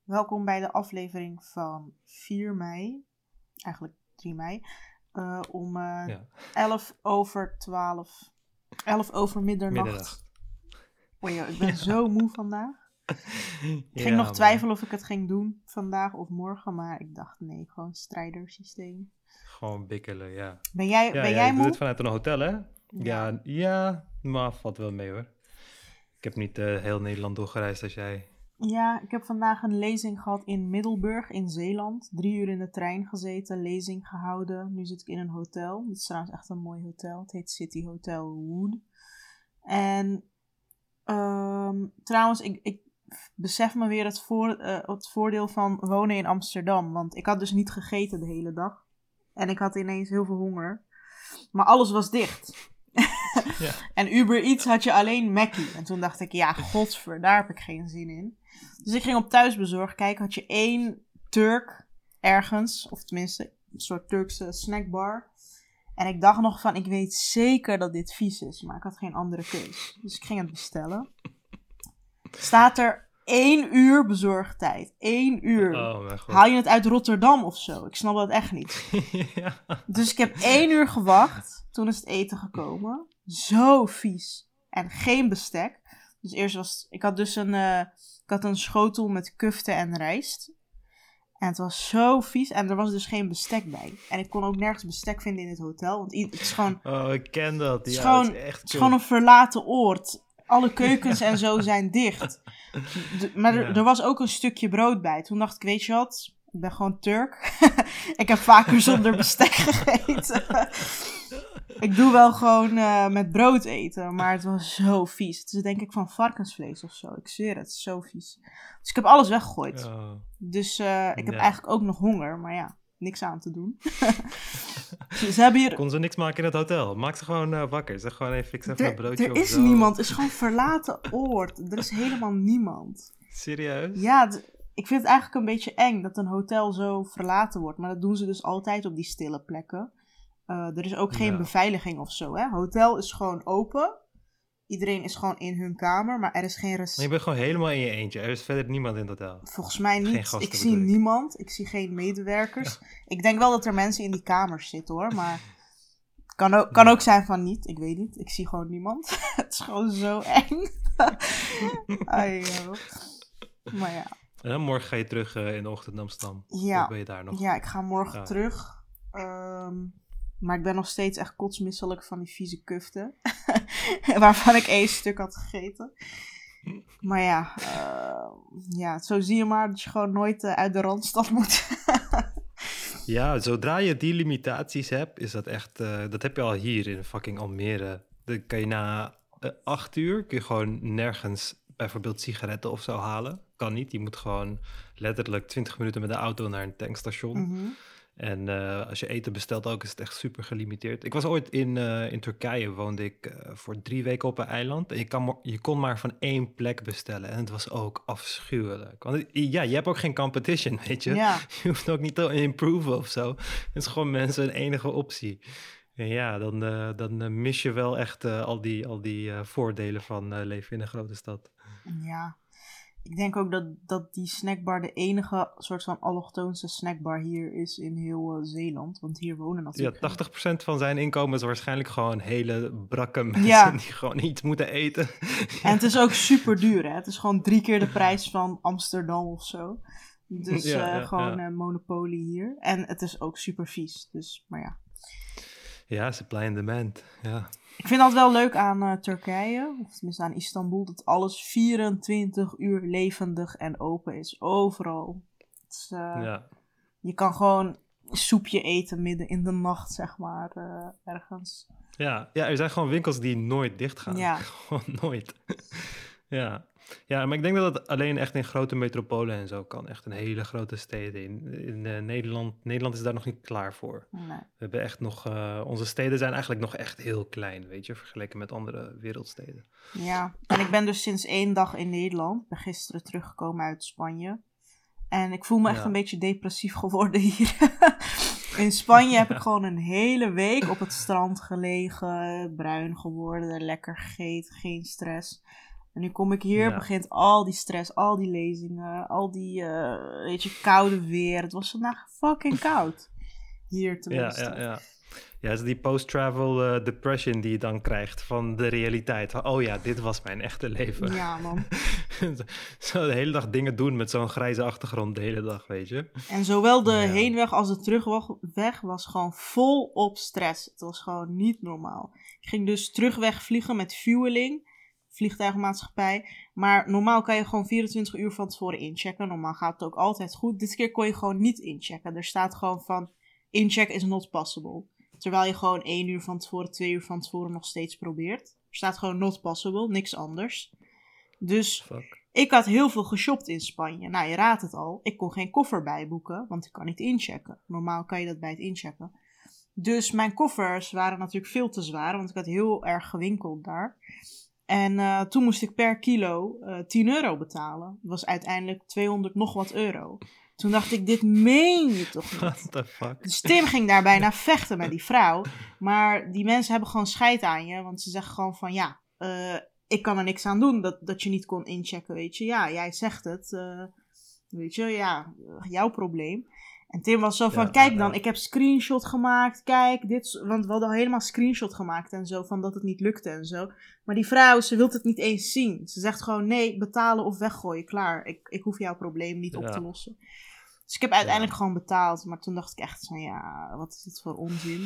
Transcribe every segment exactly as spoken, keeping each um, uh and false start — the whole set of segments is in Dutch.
welkom bij de aflevering van vier mei, eigenlijk drie mei, uh, om uh, ja. elf over twaalf, elf over middernacht. Middernacht. Oh joh, ik ben ja. zo moe vandaag. Ik ging ja, nog twijfelen man. of ik het ging doen vandaag of morgen, maar ik dacht nee, gewoon strijdersysteem. Gewoon bikkelen, ja. Ben jij, ja, ben ja, jij je moe? doet het vanuit een hotel, hè? Ja, Ja, ja, ja maar valt wel mee hoor. Ik heb niet uh, heel Nederland doorgereisd als jij. Ja, ik heb vandaag een lezing gehad in Middelburg in Zeeland. Drie uur in de trein gezeten, lezing gehouden. Nu zit ik in een hotel. Het is trouwens echt een mooi hotel. Het heet City Hotel Wood. En um, trouwens, ik, ik besef me weer het, voor, uh, het voordeel van wonen in Amsterdam. Want ik had dus niet gegeten de hele dag. En ik had ineens heel veel honger. Maar alles was dicht. Ja. En Uber Eats had je alleen Mackie. En toen dacht ik, ja, godver, daar heb ik geen zin in. Dus ik ging op thuisbezorg kijken. Had je één Turk ergens, of tenminste een soort Turkse snackbar. En ik dacht nog van, ik weet zeker dat dit vies is. Maar ik had geen andere keus. Dus ik ging het bestellen. Staat er één uur bezorgtijd. Eén uur. Oh, mijn God. Haal je het uit Rotterdam of zo? Ik snap dat echt niet. Ja. Dus ik heb één uur gewacht. Toen is het eten gekomen. Zo vies. En geen bestek. Dus eerst was... Ik had dus een... Uh, ik had een schotel met kufte en rijst. En het was zo vies. En er was dus geen bestek bij. En ik kon ook nergens bestek vinden in het hotel. Want het is gewoon... Oh, ik ken dat. Het is, ja, gewoon, het is, echt het is gewoon een verlaten oord. Alle keukens en zo zijn dicht. De, maar er, ja. er was ook een stukje brood bij. Toen dacht ik, weet je wat? Ik ben gewoon Turk. Ik heb vaker zonder bestek gegeten. Ik doe wel gewoon uh, met brood eten. Maar het was zo vies. Het is denk ik van varkensvlees of zo. Ik zweer het, het is zo vies. Dus ik heb alles weggegooid. Oh. Dus uh, ik heb ja. eigenlijk ook nog honger. Maar ja, niks aan te doen. Ze hebben hier... Kon ze niks maken in het hotel? Maak ze gewoon uh, wakker. Zeg gewoon even, fix even er, een broodje Er of is zo. niemand. Het is gewoon verlaten oord. Er is helemaal niemand. Serieus? Ja, d- ik vind het eigenlijk een beetje eng dat een hotel zo verlaten wordt. Maar dat doen ze dus altijd op die stille plekken. Uh, er is ook geen ja. beveiliging of zo. Hè? Hotel is gewoon open. Iedereen is gewoon in hun kamer, maar er is geen... Res- maar je bent gewoon helemaal in je eentje. Er is verder niemand in het hotel. Volgens mij niet. Ik zie niemand. Ik zie geen medewerkers. Ja. Ik denk wel dat er mensen in die kamers zitten hoor, maar... Het kan ook, kan ook zijn van niet. Ik weet niet. Ik zie gewoon niemand. Het is gewoon zo eng. Ai, joh. Maar ja. En dan morgen ga je terug uh, in de ochtend naar Amsterdam. Ja. Of ben je daar nog? Ja, ik ga morgen ja. terug. Um, maar ik ben nog steeds echt kotsmisselijk van die vieze kuften. Waarvan ik één stuk had gegeten. Maar ja, uh, ja, zo zie je maar dat je gewoon nooit uh, uit de Randstad moet. Ja, zodra je die limitaties hebt, is dat echt... Uh, dat heb je al hier in fucking Almere. Dan kan je na uh, acht uur kun je gewoon nergens bijvoorbeeld sigaretten of zo halen. Kan niet, je moet gewoon letterlijk twintig minuten met de auto naar een tankstation. Mm-hmm. En uh, als je eten bestelt ook, is het echt super gelimiteerd. Ik was ooit in, uh, in Turkije, woonde ik uh, voor drie weken op een eiland. En je, kan, je kon maar van één plek bestellen. En het was ook afschuwelijk. Want ja, je hebt ook geen competition, weet je. Ja. Je hoeft ook niet te improven of zo. Het is gewoon mensen een enige optie. En ja, dan, uh, dan uh, mis je wel echt uh, al die, al die uh, voordelen van uh, leven in een grote stad. Ja. Ik denk ook dat, dat die snackbar de enige soort van allochtoonse snackbar hier is in heel uh, Zeeland. Want hier wonen natuurlijk... Ja, tachtig procent van zijn inkomen is waarschijnlijk gewoon hele brakke mensen ja. die gewoon iets moeten eten. En het is ook super duur, hè. Het is gewoon drie keer de prijs van Amsterdam of zo. Dus ja, uh, ja, gewoon ja. Uh, monopolie hier. En het is ook super vies, dus, maar ja. Ja, supply and demand, ja. Ik vind dat wel leuk aan uh, Turkije, of tenminste aan Istanbul, dat alles vierentwintig uur levendig en open is. Overal. Het is, uh, ja. Je kan gewoon soepje eten midden in de nacht, zeg maar, uh, ergens. Ja, ja, er zijn gewoon winkels die nooit dicht gaan. Ja. Gewoon nooit. Ja. Ja, maar ik denk dat het alleen echt in grote metropolen en zo kan. Echt in hele grote steden. In, in uh, Nederland, Nederland is daar nog niet klaar voor. Nee. We hebben echt nog... Uh, onze steden zijn eigenlijk nog echt heel klein, weet je, vergeleken met andere wereldsteden. Ja, en ik ben dus sinds één dag in Nederland. Ik ben gisteren teruggekomen uit Spanje. En ik voel me echt ja. een beetje depressief geworden hier. In Spanje heb ik gewoon een hele week op het strand gelegen. Bruin geworden, lekker gegeten, geen stress. En nu kom ik hier, Ja. begint al die stress, al die lezingen, al die, uh, weet je, koude weer. Het was vandaag fucking koud. Hier tenminste. Ja, ja, ja. Ja, het is die post-travel uh, depression die je dan krijgt van de realiteit. Van, oh ja, dit was mijn echte leven. Ja, man. Zo de hele dag dingen doen met zo'n grijze achtergrond de hele dag, weet je. En zowel de Ja. heenweg als de terugweg was gewoon vol op stress. Het was gewoon niet normaal. Ik ging dus terugweg vliegen met Vueling, vliegtuigmaatschappij. Maar normaal kan je gewoon vierentwintig uur van tevoren inchecken. Normaal gaat het ook altijd goed. Dit keer kon je gewoon niet inchecken. Er staat gewoon van, incheck is not possible. Terwijl je gewoon één uur van tevoren, twee uur van tevoren nog steeds probeert. Er staat gewoon not possible, niks anders. Dus Fuck. ik had heel veel geshopt in Spanje. Nou, je raadt het al. Ik kon geen koffer bijboeken, want ik kan niet inchecken. Normaal kan je dat bij het inchecken. Dus mijn koffers waren natuurlijk veel te zwaar, want ik had heel erg gewinkeld daar. En uh, toen moest ik per kilo uh, tien euro betalen. Dat was uiteindelijk tweehonderd nog wat euro. Toen dacht ik, dit meen je toch niet? What the fuck? Dus Tim ging daar bijna vechten met die vrouw. Maar die mensen hebben gewoon scheid aan je. Want ze zeggen gewoon van, ja, uh, ik kan er niks aan doen dat, dat je niet kon inchecken, weet je. Ja, jij zegt het. Uh, weet je, ja, jouw probleem. En Tim was zo van, Ja, kijk ja, dan, ja. ik heb screenshot gemaakt, kijk, dit, want we hadden al helemaal screenshot gemaakt en zo, van dat het niet lukte en zo. Maar die vrouw, ze wil het niet eens zien. Ze zegt gewoon, nee, betalen of weggooien, klaar. Ik, ik hoef jouw probleem niet op Ja. te lossen. Dus ik heb uiteindelijk Ja. gewoon betaald, maar toen dacht ik echt van, ja, wat is dit voor onzin.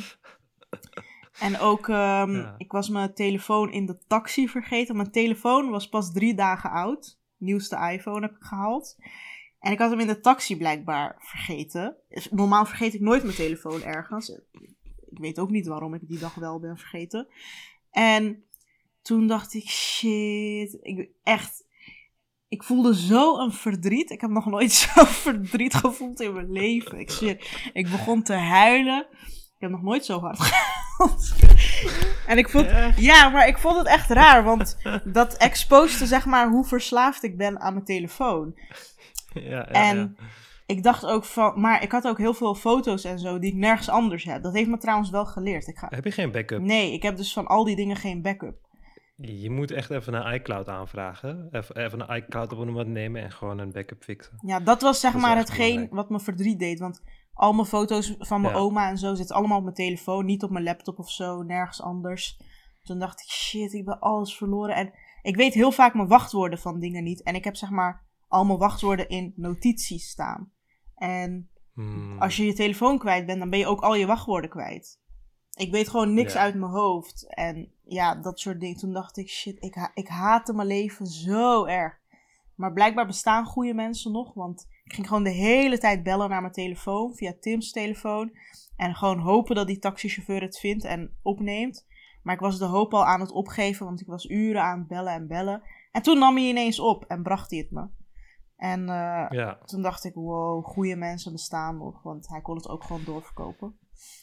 En ook, um, Ja. ik was mijn telefoon in de taxi vergeten. Mijn telefoon was pas drie dagen oud. Nieuwste iPhone heb ik gehaald. En ik had hem in de taxi blijkbaar vergeten. Normaal vergeet ik nooit mijn telefoon ergens. Ik weet ook niet waarom ik die dag wel ben vergeten. En toen dacht ik, shit, ik, echt, ik voelde zo een verdriet. Ik heb nog nooit zo verdriet gevoeld in mijn leven. Ik zweer, ik begon te huilen. Ik heb nog nooit zo hard gehuild. En ik vond, Echt? ja, maar ik vond het echt raar, want dat exposeerde zeg maar hoe verslaafd ik ben aan mijn telefoon. Ja, ja, En ja. ik dacht ook van, maar ik had ook heel veel foto's en zo die ik nergens anders heb. Dat heeft me trouwens wel geleerd. Ik ga, Heb je geen backup? nee, ik heb dus van al die dingen geen backup. Je moet echt even een iCloud aanvragen. Even, even een iCloud abonnement nemen en gewoon een backup fixen. Ja, dat was zeg Dat is maar echt hetgeen belangrijk. wat me verdriet deed. Want al mijn foto's van mijn Ja. oma en zo zitten allemaal op mijn telefoon. Niet op mijn laptop of zo, nergens anders. Toen dacht ik, shit, ik ben alles verloren. En ik weet heel vaak mijn wachtwoorden van dingen niet. En ik heb zeg maar al mijn wachtwoorden in notities staan. En Hmm. als je je telefoon kwijt bent, dan ben je ook al je wachtwoorden kwijt. Ik weet gewoon niks Ja. uit mijn hoofd. En ja, dat soort dingen. Toen dacht ik, shit, ik, ha- ik haatte mijn leven zo erg. Maar blijkbaar bestaan goede mensen nog. Want ik ging gewoon de hele tijd bellen naar mijn telefoon. Via Tim's telefoon. En gewoon hopen dat die taxichauffeur het vindt en opneemt. Maar ik was de hoop al aan het opgeven. Want ik was uren aan het bellen en bellen. En toen nam hij ineens op en bracht hij het me. En uh, Ja, toen dacht ik, wow, goede mensen bestaan nog. Want hij kon het ook gewoon doorverkopen.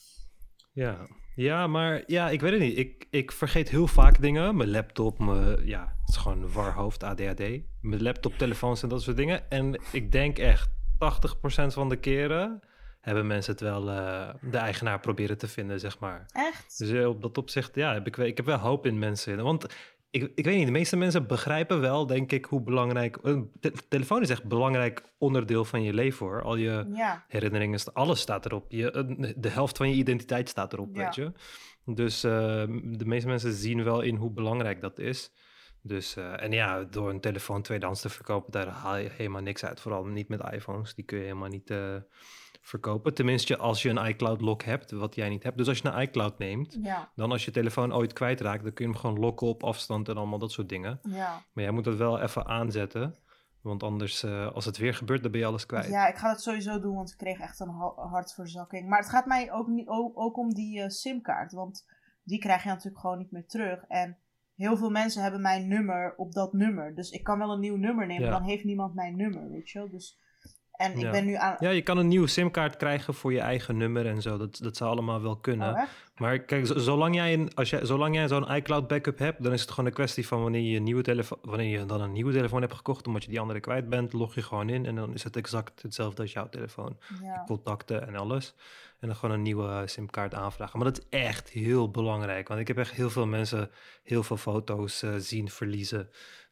ja. Ja, maar ja, ik weet het niet. Ik, ik vergeet heel vaak dingen. Mijn laptop, mijn, ja, het is gewoon warhoofd, A D H D. Mijn laptop, telefoons en dat soort dingen. En ik denk echt, tachtig procent van de keren hebben mensen het wel uh, de eigenaar proberen te vinden, zeg maar. Echt? Dus uh, op dat opzicht, ja, heb ik, wel- ik heb wel hoop in mensen. Want ik, ik weet niet, de meeste mensen begrijpen wel, denk ik, hoe belangrijk... Een te- telefoon is echt een belangrijk onderdeel van je leven, hoor. Al je Ja. herinneringen, sta- alles staat erop. Je, eh, de helft van je identiteit staat erop, Ja. weet je. Dus uh, de meeste mensen zien wel in hoe belangrijk dat is. Dus, uh, en ja, door een telefoon tweedehands te verkopen, daar haal je helemaal niks uit. Vooral niet met iPhones, die kun je helemaal niet uh, verkopen. Tenminste, als je een iCloud-lock hebt, wat jij niet hebt. Dus als je een iCloud neemt, Ja. dan als je telefoon ooit kwijtraakt, dan kun je hem gewoon lokken op afstand en allemaal dat soort dingen. Ja. Maar jij moet dat wel even aanzetten. Want anders, uh, als het weer gebeurt, dan ben je alles kwijt. Ja, ik ga dat sowieso doen, want ik kreeg echt een ha- hartverzakking. Maar het gaat mij ook, niet, ook, ook om die uh, simkaart, want die krijg je natuurlijk gewoon niet meer terug. En heel veel mensen hebben mijn nummer op dat nummer. Dus ik kan wel een nieuw nummer nemen, Ja. dan heeft niemand mijn nummer, weet je wel. Dus, en ik Ja. ben nu aan... Ja, je kan een nieuwe simkaart krijgen voor je eigen nummer en zo. Dat, dat zou allemaal wel kunnen. Oh, echt? Maar kijk, z- zolang jij, een, als jij, zolang jij zo'n iCloud backup hebt, dan is het gewoon een kwestie van wanneer je, een nieuwe telefoon, wanneer je dan een nieuwe telefoon hebt gekocht, omdat je die andere kwijt bent, log je gewoon in en dan is het exact hetzelfde als jouw telefoon. Ja. Contacten en alles. En dan gewoon een nieuwe uh, simkaart aanvragen. Maar dat is echt heel belangrijk, want ik heb echt heel veel mensen heel veel foto's uh, zien verliezen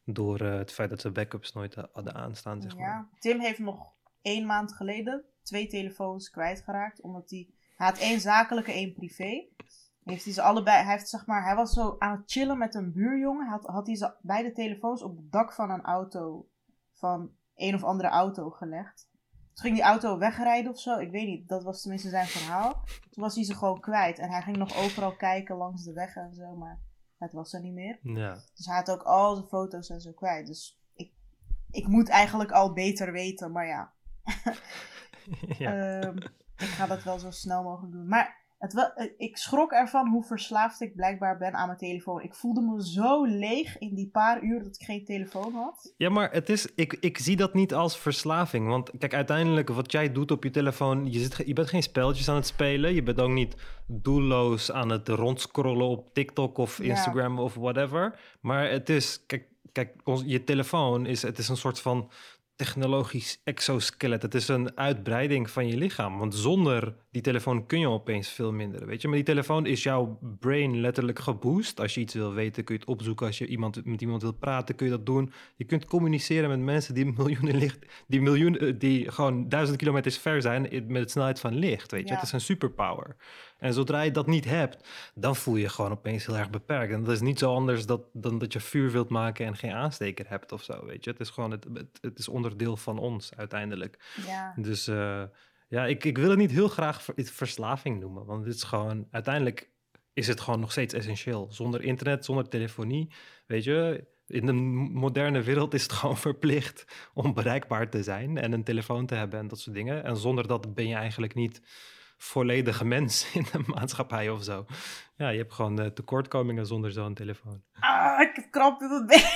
door uh, het feit dat ze backups nooit uh, hadden aanstaan, zeg ja. maar. Tim heeft nog één maand geleden twee telefoons kwijtgeraakt, omdat hij, hij had één zakelijke, één privé. Heeft hij ze allebei, hij heeft zeg maar, hij was zo aan het chillen met een buurjongen, had, had hij ze beide telefoons op het dak van een auto, van een of andere auto gelegd. Toen ging die auto wegrijden of zo, ik weet niet, dat was tenminste zijn verhaal. Toen was hij ze gewoon kwijt en hij ging nog overal kijken langs de weg en zo, maar het was er niet meer. Ja. Dus hij had ook al zijn foto's en zo kwijt. Dus ik, ik moet eigenlijk al beter weten, maar ja. ja. um, ik ga dat wel zo snel mogelijk doen. Maar het wel, ik schrok ervan hoe verslaafd ik blijkbaar ben aan mijn telefoon. Ik voelde me zo leeg in die paar uur dat ik geen telefoon had. Ja, maar het is, ik, ik zie dat niet als verslaving. Want kijk, uiteindelijk wat jij doet op je telefoon... Je, zit, je bent geen spelletjes aan het spelen. Je bent ook niet doelloos aan het rondscrollen op TikTok of Instagram ja. of whatever. Maar het is... Kijk, kijk ons, je telefoon is, het is een soort van... technologisch exoskelet. Het is een uitbreiding van je lichaam. Want zonder die telefoon kun je opeens veel minder, weet je. Maar die telefoon is jouw brain letterlijk geboost. Als je iets wil weten, kun je het opzoeken. Als je iemand, met iemand wil praten, kun je dat doen. Je kunt communiceren met mensen die miljoenen licht... die miljoenen, die gewoon duizend kilometers ver zijn met de snelheid van licht, weet je. Ja. Het is een superpower. En zodra je dat niet hebt, dan voel je je gewoon opeens heel erg beperkt. En dat is niet zo anders dat, dan dat je vuur wilt maken en geen aansteker hebt of zo, weet je. Het is gewoon, het, het, het is onderdeel van ons uiteindelijk. Ja. Dus uh, ja, ik, ik wil het niet heel graag ver, verslaving noemen. Want het is gewoon, uiteindelijk is het gewoon nog steeds essentieel. Zonder internet, zonder telefonie, weet je... In de moderne wereld is het gewoon verplicht om bereikbaar te zijn en een telefoon te hebben en dat soort dingen. En zonder dat ben je eigenlijk niet volledige mens in de maatschappij of zo. Ja, je hebt gewoon uh, tekortkomingen zonder zo'n telefoon. Ah, ik heb kramp in mijn been.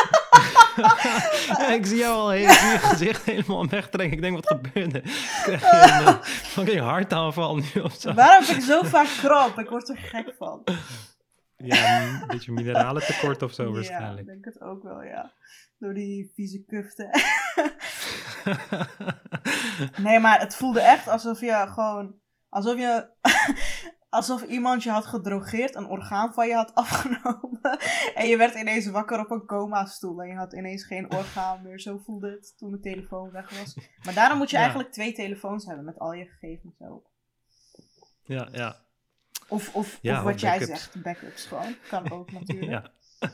ja, ik zie jou al heel, zie je gezicht helemaal wegtrekken. Ik denk, wat gebeurde? Krijg je een uh, fucking hartaanval nu of zo? Waarom heb ik zo vaak kramp? Ik word er gek van. Ja, een beetje mineralentekort of zo ja, waarschijnlijk. Ja, ik denk het ook wel, ja. Door die vieze kuften. Nee, maar het voelde echt alsof je gewoon... Alsof je... alsof iemand je had gedrogeerd, een orgaan van je had afgenomen. En je werd ineens wakker op een coma-stoel. En je had ineens geen orgaan meer. Zo voelde het toen mijn telefoon weg was. Maar daarom moet je ja. eigenlijk twee telefoons hebben met al je gegevens erop. Ja, ja. Of, of, ja, of wat of jij backups. zegt, backups gewoon. Kan ook natuurlijk. ja.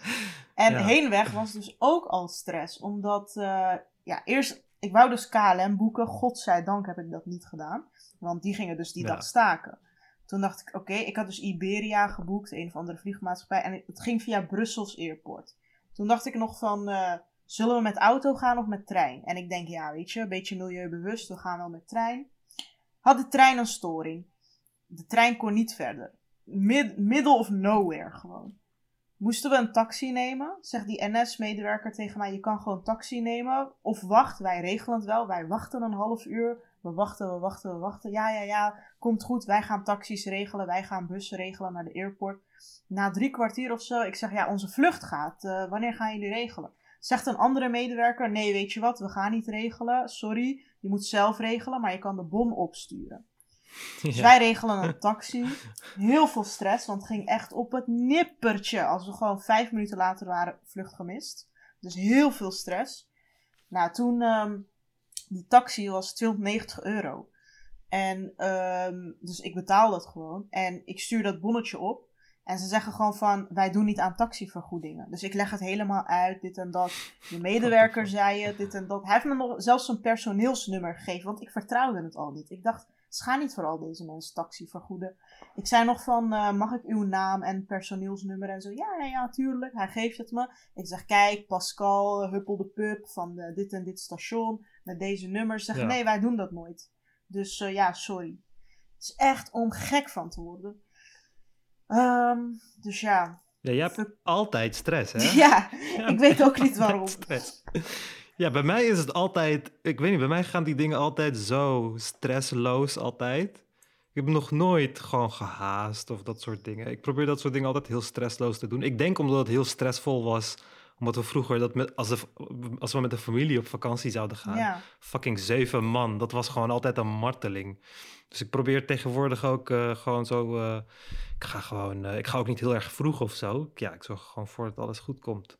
En ja. heenweg was dus ook al stress. Omdat, uh, ja, eerst... Ik wou dus K L M boeken. Godzijdank heb ik dat niet gedaan. Want die gingen dus die ja. dag staken. Toen dacht ik, oké, okay, ik had dus Iberia geboekt. Een of andere vliegmaatschappij. En het ging via Brussels Airport. Toen dacht ik nog van... Uh, zullen we met auto gaan of met trein? En ik denk, ja, weet je, een beetje milieubewust. We gaan wel met trein. Had de trein een storing. De trein kon niet verder. Mid, middle of nowhere gewoon. Moesten we een taxi nemen? Zegt die N S-medewerker tegen mij, je kan gewoon taxi nemen. Of wacht, wij regelen het wel. Wij wachten een half uur. We wachten, we wachten, we wachten. Ja, ja, ja, komt goed. Wij gaan taxis regelen. Wij gaan bussen regelen naar de airport. Na drie kwartier of zo, ik zeg, ja, onze vlucht gaat. Uh, wanneer gaan jullie regelen? Zegt een andere medewerker, nee, weet je wat, we gaan niet regelen. Sorry, je moet zelf regelen, maar je kan de bon opsturen. Dus ja. wij regelen een taxi. Heel veel stress, want het ging echt op het nippertje. Als we gewoon vijf minuten later waren, vlucht gemist. Dus heel veel stress. Nou, toen, um, die taxi was tweehonderdnegentig euro. En, um, dus ik betaal dat gewoon. En ik stuur dat bonnetje op. En ze zeggen gewoon van, wij doen niet aan taxivergoedingen. Dus ik leg het helemaal uit, dit en dat. De medewerker zei het, dit en dat. Hij heeft me nog zelfs een personeelsnummer gegeven, want ik vertrouwde het al niet. Ik dacht, ze gaan niet voor al deze mensen taxi vergoeden. Ik zei nog van, uh, mag ik uw naam en personeelsnummer en zo? Ja, ja, ja, tuurlijk. Hij geeft het me. Ik zeg, kijk, Pascal, Huppel de Pup van uh, dit en dit station. Met deze nummers. Zeg, ja. nee, wij doen dat nooit. Dus uh, ja, sorry. Het is echt om gek van te worden. Um, dus ja. Ja, je hebt Fuck. altijd stress, hè? Ja, ja, ik weet ook niet waarom. Stress. Ja, bij mij is het altijd... Ik weet niet, bij mij gaan die dingen altijd zo stressloos altijd. Ik heb nog nooit gewoon gehaast of dat soort dingen. Ik probeer dat soort dingen altijd heel stressloos te doen. Ik denk omdat het heel stressvol was... Omdat we vroeger, dat met, als, de, als we met de familie op vakantie zouden gaan... Ja. Fucking zeven man, dat was gewoon altijd een marteling. Dus ik probeer tegenwoordig ook uh, gewoon zo... Uh, ik ga gewoon... Uh, ik ga ook niet heel erg vroeg of zo. Ja, ik zorg gewoon voor dat alles goed komt.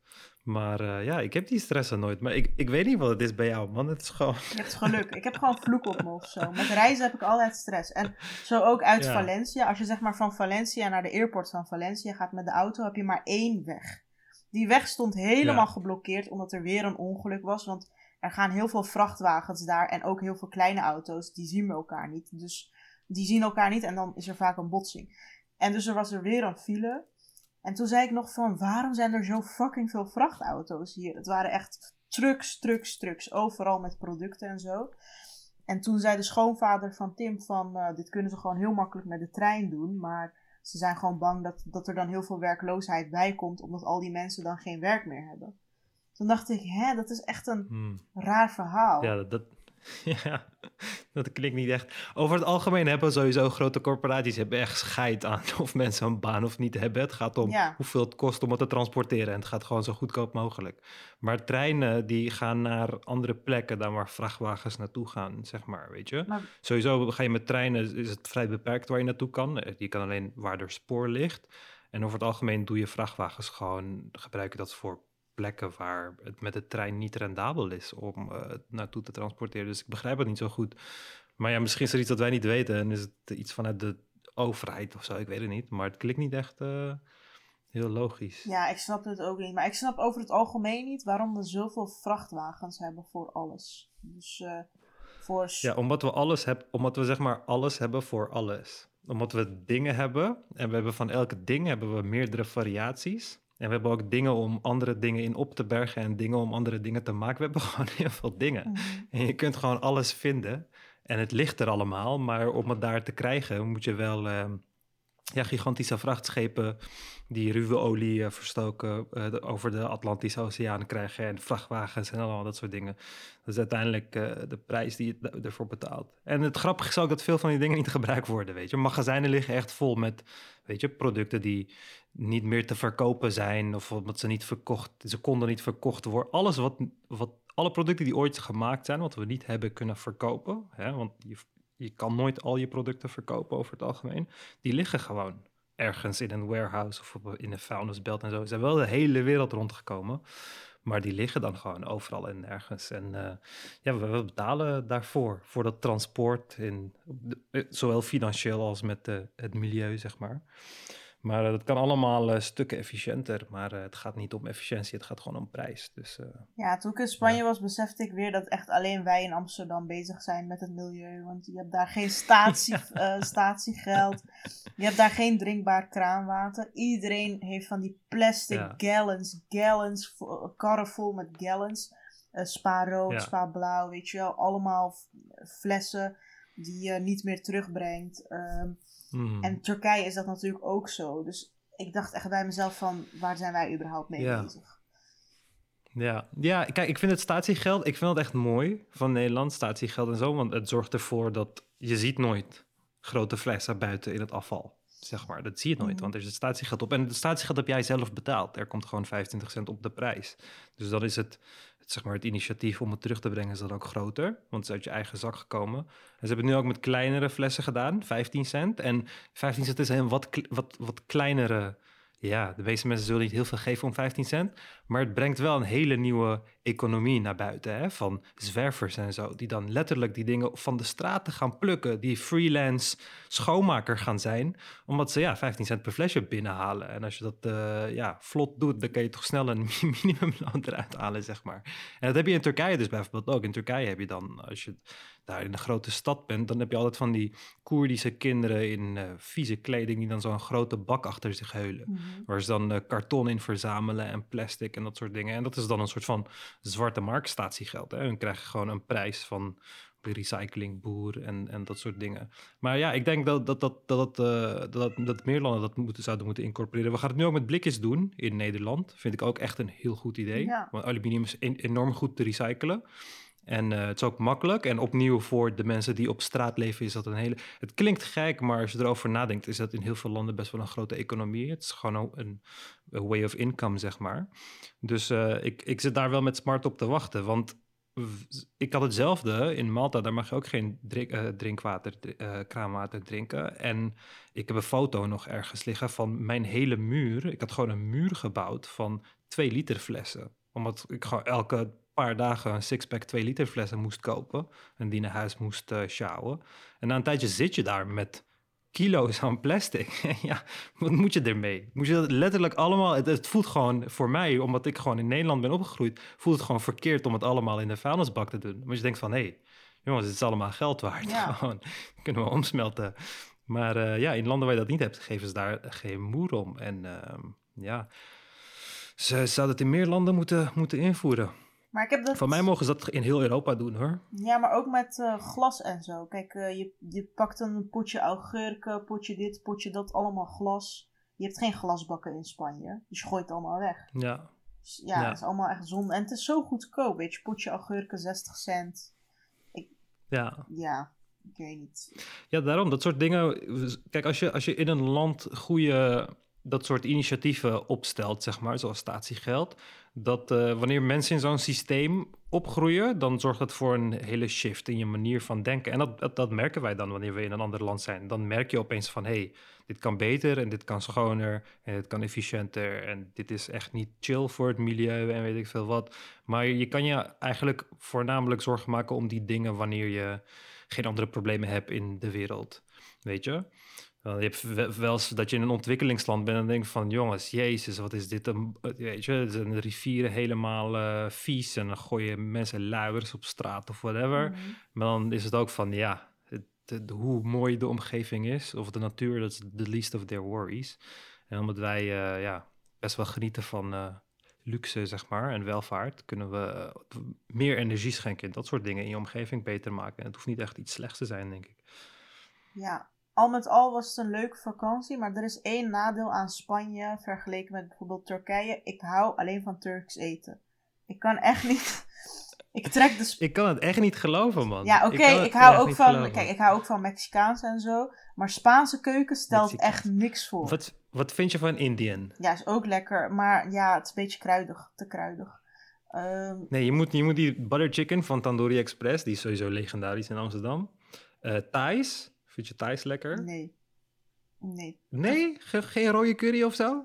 Maar uh, ja, ik heb die stressen nooit. Maar ik, ik weet niet wat het is bij jou, man. Het is gewoon... Je hebt geluk. Ik heb gewoon vloek op me of zo. Met reizen heb ik altijd stress. En zo ook uit ja. Valencia. Als je zeg maar van Valencia naar de airport van Valencia gaat met de auto, heb je maar één weg. Die weg stond helemaal ja. geblokkeerd omdat er weer een ongeluk was. Want er gaan heel veel vrachtwagens daar en ook heel veel kleine auto's. Die zien elkaar niet. Dus die zien elkaar niet en dan is er vaak een botsing. En dus er was er weer een file. En toen zei ik nog van, waarom zijn er zo fucking veel vrachtauto's hier? Het waren echt trucks, trucks, trucks. Overal met producten en zo. En toen zei de schoonvader van Tim van, uh, dit kunnen ze gewoon heel makkelijk met de trein doen. Maar ze zijn gewoon bang dat, dat er dan heel veel werkloosheid bij komt. Omdat al die mensen dan geen werk meer hebben. Toen dacht ik, hè, dat is echt een hmm. raar verhaal. Ja, dat... Ja, dat klinkt niet echt. Over het algemeen hebben sowieso grote corporaties hebben echt scheid aan of mensen een baan of niet hebben. Het gaat om ja. hoeveel het kost om het te transporteren. En het gaat gewoon zo goedkoop mogelijk. Maar treinen die gaan naar andere plekken dan waar vrachtwagens naartoe gaan, zeg maar, weet je. Maar... Sowieso ga je met treinen, is het vrij beperkt waar je naartoe kan. Je kan alleen waar er spoor ligt. En over het algemeen doe je vrachtwagens gewoon, gebruiken dat voor plekken waar het met de trein niet rendabel is om uh, het naartoe te transporteren. Dus ik begrijp het niet zo goed. Maar ja, misschien is er iets dat wij niet weten en is het iets vanuit de overheid of zo, ik weet het niet. Maar het klinkt niet echt uh, heel logisch. Ja, ik snap het ook niet. Maar ik snap over het algemeen niet waarom we zoveel vrachtwagens hebben voor alles. Dus uh, voor... Ja, omdat we alles hebben, omdat we zeg maar alles hebben voor alles. Omdat we dingen hebben en we hebben van elke ding hebben we meerdere variaties. En we hebben ook dingen om andere dingen in op te bergen en dingen om andere dingen te maken. We hebben gewoon heel veel dingen. Mm-hmm. En je kunt gewoon alles vinden. En het ligt er allemaal, maar om het daar te krijgen moet je wel uh, ja, gigantische vrachtschepen die ruwe olie uh, verstoken uh, de, over de Atlantische Oceaan krijgen en vrachtwagens en allemaal dat soort dingen. Dat is uiteindelijk uh, de prijs die je ervoor betaalt. En het grappige is ook dat veel van die dingen niet gebruikt worden, weet je. Magazijnen liggen echt vol met, weet je, producten die niet meer te verkopen zijn of omdat ze niet verkocht, ze konden niet verkocht worden. Alles wat, wat alle producten die ooit gemaakt zijn, wat we niet hebben kunnen verkopen, hè, want je, je kan nooit al je producten verkopen over het algemeen, die liggen gewoon ergens in een warehouse of in een vuilnisbelt en zo. Ze zijn wel de hele wereld rondgekomen, maar die liggen dan gewoon overal en ergens. En uh, ja, we, we betalen daarvoor, voor dat transport, in, zowel financieel als met uh, het milieu, zeg maar. Maar uh, dat kan allemaal uh, stukken efficiënter. Maar uh, het gaat niet om efficiëntie, het gaat gewoon om prijs. Dus, uh, ja, toen ik in Spanje ja. was, besefte ik weer dat echt alleen wij in Amsterdam bezig zijn met het milieu. Want je hebt daar geen statie, uh, statiegeld. Je hebt daar geen drinkbaar kraanwater. Iedereen heeft van die plastic ja. gallons, gallons, vo- karren vol met gallons. Uh, spa rood, ja. spa blauw, weet je wel. Allemaal f- flessen die je niet meer terugbrengt. Um, Mm. En Turkije is dat natuurlijk ook zo. Dus ik dacht echt bij mezelf van, waar zijn wij überhaupt mee ja. bezig? Ja. ja, kijk, ik vind het statiegeld, ik vind het echt mooi van Nederland, statiegeld en zo. Want het zorgt ervoor dat je ziet nooit grote flessen buiten in het afval. Zeg maar, dat zie je nooit, mm. want er is het statiegeld op. En het statiegeld heb jij zelf betaald. Er komt gewoon vijfentwintig cent op de prijs. Dus dan is het, het, zeg maar, het initiatief om het terug te brengen is dan ook groter. Want het is uit je eigen zak gekomen. En ze hebben het nu ook met kleinere flessen gedaan, vijftien cent. En vijftien cent is een wat, wat, wat kleinere... Ja, de meeste mensen zullen niet heel veel geven om vijftien cent. Maar het brengt wel een hele nieuwe economie naar buiten. Hè? Van zwervers en zo. Die dan letterlijk die dingen van de straten gaan plukken. Die freelance schoonmaker gaan zijn. Omdat ze ja, vijftien cent per flesje binnenhalen. En als je dat uh, ja, vlot doet, dan kan je toch snel een minimumloon eruit halen, zeg maar. En dat heb je in Turkije dus bijvoorbeeld ook. In Turkije heb je dan, als je daar in een grote stad bent, dan heb je altijd van die Koerdische kinderen in uh, vieze kleding die dan zo'n grote bak achter zich heulen. Mm-hmm. Waar ze dan uh, karton in verzamelen en plastic en dat soort dingen. En dat is dan een soort van zwarte markt statiegeld. Hè? En krijg je gewoon een prijs van de recyclingboer en, en dat soort dingen. Maar ja, ik denk dat, dat, dat, dat, uh, dat, dat meer landen dat moeten, zouden moeten incorporeren. We gaan het nu ook met blikjes doen in Nederland. Vind ik ook echt een heel goed idee. Ja. Want aluminium is en, enorm goed te recyclen. En uh, het is ook makkelijk. En opnieuw voor de mensen die op straat leven is dat een hele... Het klinkt gek, maar als je erover nadenkt, is dat in heel veel landen best wel een grote economie. Het is gewoon een, een way of income, zeg maar. Dus uh, ik, ik zit daar wel met smart op te wachten. Want ik had hetzelfde in Malta. Daar mag je ook geen drink, uh, drinkwater, uh, kraanwater drinken. En ik heb een foto nog ergens liggen van mijn hele muur. Ik had gewoon een muur gebouwd van twee liter flessen. Omdat ik gewoon elke paar dagen een sixpack twee liter flessen moest kopen. En die naar huis moest uh, sjouwen. En na een tijdje zit je daar met kilo's aan plastic. Ja, wat moet je ermee? Moet je dat letterlijk allemaal... Het, het voelt gewoon voor mij, omdat ik gewoon in Nederland ben opgegroeid... voelt het gewoon verkeerd om het allemaal in de vuilnisbak te doen. Maar je denkt van, hé, hey, jongens, het is allemaal geld waard. Ja. Gewoon, kunnen we omsmelten. Maar uh, ja, in landen waar je dat niet hebt, geven ze daar geen moer om. En uh, ja, ze zouden het in meer landen moeten, moeten invoeren. Maar ik heb dat... Van mij mogen ze dat in heel Europa doen, hoor. Ja, maar ook met uh, glas en zo. Kijk, uh, je, je pakt een potje augurken, potje dit, potje dat, allemaal glas. Je hebt geen glasbakken in Spanje, dus je gooit het allemaal weg. Ja. Dus ja, ja. het is allemaal echt zonde. En het is zo goedkoop, weet je. Potje augurken, zestig cent. Ik, ja. Ja, ik weet niet. Ja, daarom, dat soort dingen... Kijk, als je, als je in een land goede... dat soort initiatieven opstelt, zeg maar, zoals statiegeld... dat uh, wanneer mensen in zo'n systeem opgroeien... dan zorgt dat voor een hele shift in je manier van denken. En dat, dat, dat merken wij dan wanneer we in een ander land zijn. Dan merk je opeens van, hé, hey, dit kan beter... en dit kan schoner en dit kan efficiënter... en dit is echt niet chill voor het milieu en weet ik veel wat. Maar je kan je eigenlijk voornamelijk zorgen maken om die dingen... wanneer je geen andere problemen hebt in de wereld, weet je... Je hebt wel eens dat je in een ontwikkelingsland bent en denkt van... jongens, jezus, wat is dit? Een, weet je, zijn rivieren helemaal uh, vies... en dan gooi je mensen luiers op straat of whatever. Mm-hmm. Maar dan is het ook van, ja, het, het, hoe mooi de omgeving is... of de natuur, dat is the least of their worries. En omdat wij uh, ja, best wel genieten van uh, luxe, zeg maar, en welvaart... kunnen we uh, meer energie schenken in dat soort dingen... in je omgeving beter maken. En het hoeft niet echt iets slechts te zijn, denk ik. Ja. Al met al was het een leuke vakantie, maar er is één nadeel aan Spanje vergeleken met bijvoorbeeld Turkije. Ik hou alleen van Turks eten. Ik kan echt niet... Ik trek de... Sp- ik kan het echt niet geloven, man. Ja, oké, okay, ik, ik hou ook van... Geloven. Kijk, ik hou ook van Mexicaans en zo. Maar Spaanse keuken stelt Mexicaans. Echt niks voor. Wat, wat vind je van Indian? Ja, is ook lekker. Maar ja, het is een beetje kruidig. Te kruidig. Um, nee, je moet, je moet die butter chicken van Tandoori Express. Die is sowieso legendarisch in Amsterdam. Uh, Thais... Vind je Thais lekker? Nee. Nee. Nee? Ge- geen rode curry of zo?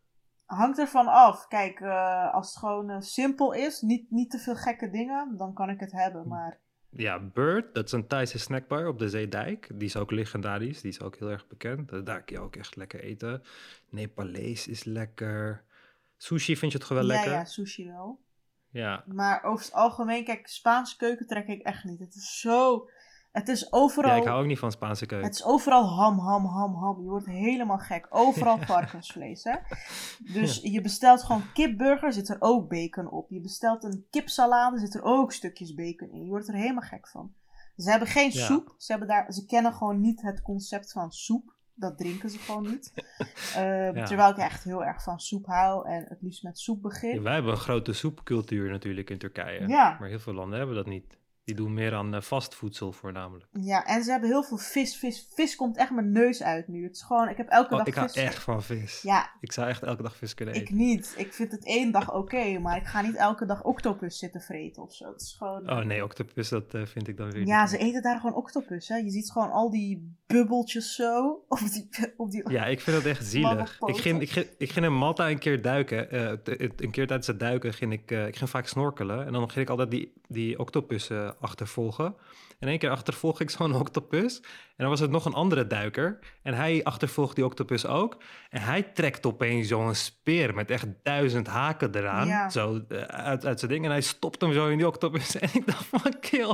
Hangt ervan af. Kijk, uh, als het gewoon uh, simpel is, niet, niet te veel gekke dingen, dan kan ik het hebben, maar... Ja, Bird, dat is een Thaise snackbar op de Zeedijk. Die is ook legendarisch, die is ook heel erg bekend. Daar kun je ook echt lekker eten. Nepalees is lekker. Sushi vind je het gewoon wel ja, lekker? Ja, sushi wel. Ja. Maar over het algemeen, kijk, Spaanse keuken trek ik echt niet. Het is zo... Het is overal... Ja, ik hou ook niet van Spaanse keuken. Het is overal ham, ham, ham, ham. Je wordt helemaal gek. Overal varkensvlees, hè. Dus je bestelt gewoon kipburger, zit er ook bacon op. Je bestelt een kipsalade, zit er ook stukjes bacon in. Je wordt er helemaal gek van. Ze hebben geen ja. soep. Ze, hebben daar, ze kennen gewoon niet het concept van soep. Dat drinken ze gewoon niet. Uh, ja. Terwijl ik echt heel erg van soep hou en het liefst met soep begin. Ja, wij hebben een grote soepcultuur natuurlijk in Turkije. Ja. Maar heel veel landen hebben dat niet. Die doen meer aan uh, vastvoedsel voornamelijk. Ja, en ze hebben heel veel vis. Vis, vis komt echt mijn neus uit nu. Het is gewoon, ik heb elke oh, dag ik vis. Ik hou echt van vis. Ja. Ik zou echt elke dag vis kunnen eten. Ik niet. Ik vind het één dag oké, okay, maar ik ga niet elke dag octopus zitten vreten of zo. Het is gewoon... Oh nee, octopus, dat uh, vind ik dan weer Ja, niet. ze eten daar gewoon octopus, hè. Je ziet gewoon al die bubbeltjes zo op die... Op die ja, ik vind dat echt zielig. Ik ging, ik, ging, ik ging in Malta een keer duiken. Uh, een keer tijdens het duiken ging ik... Uh, ik ging vaak snorkelen. En dan ging ik altijd die, die octopussen uh, achtervolgen. En één keer achtervolg ik zo'n octopus. En dan was het nog een andere duiker. En hij achtervolgt die octopus ook. En hij trekt opeens zo'n speer met echt duizend haken eraan. Ja. Zo uh, uit, uit zijn ding. En hij stopt hem zo in die octopus. En ik dacht van, kill.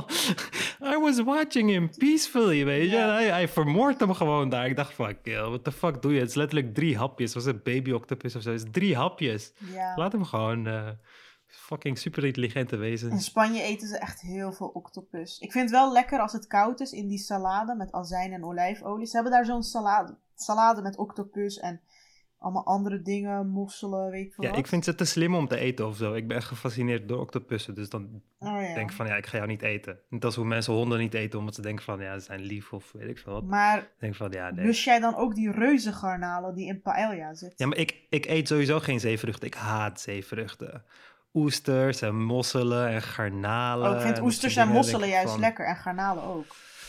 I was watching him peacefully, weet je. Ja. En hij, hij vermoordt hem gewoon daar. Ik dacht van, kill, what the fuck doe je? Het is letterlijk drie hapjes. Was het baby octopus of zo? Het is drie hapjes. Ja. Laat hem gewoon... Uh, fucking super intelligente wezens. In Spanje eten ze echt heel veel octopus. Ik vind het wel lekker als het koud is in die salade met azijn en olijfolie. Ze hebben daar zo'n salade, salade met octopus en allemaal andere dingen, mosselen, weet ik veel Ja, wat. ik vind ze te slim om te eten of zo. Ik ben echt gefascineerd door octopussen. Dus dan oh, ja. denk ik van, ja, ik ga jou niet eten. Niet als hoe mensen honden niet eten, omdat ze denken van, ja, ze zijn lief of weet ik veel wat. Maar denk van, ja, nee. lust jij dan ook die reuzengarnalen die in paella zitten? Ja, maar ik, ik eet sowieso geen zeevruchten. Ik haat zeevruchten. Oesters en mosselen en garnalen. Oh, ik vind oesters en mosselen juist van... lekker en garnalen ook.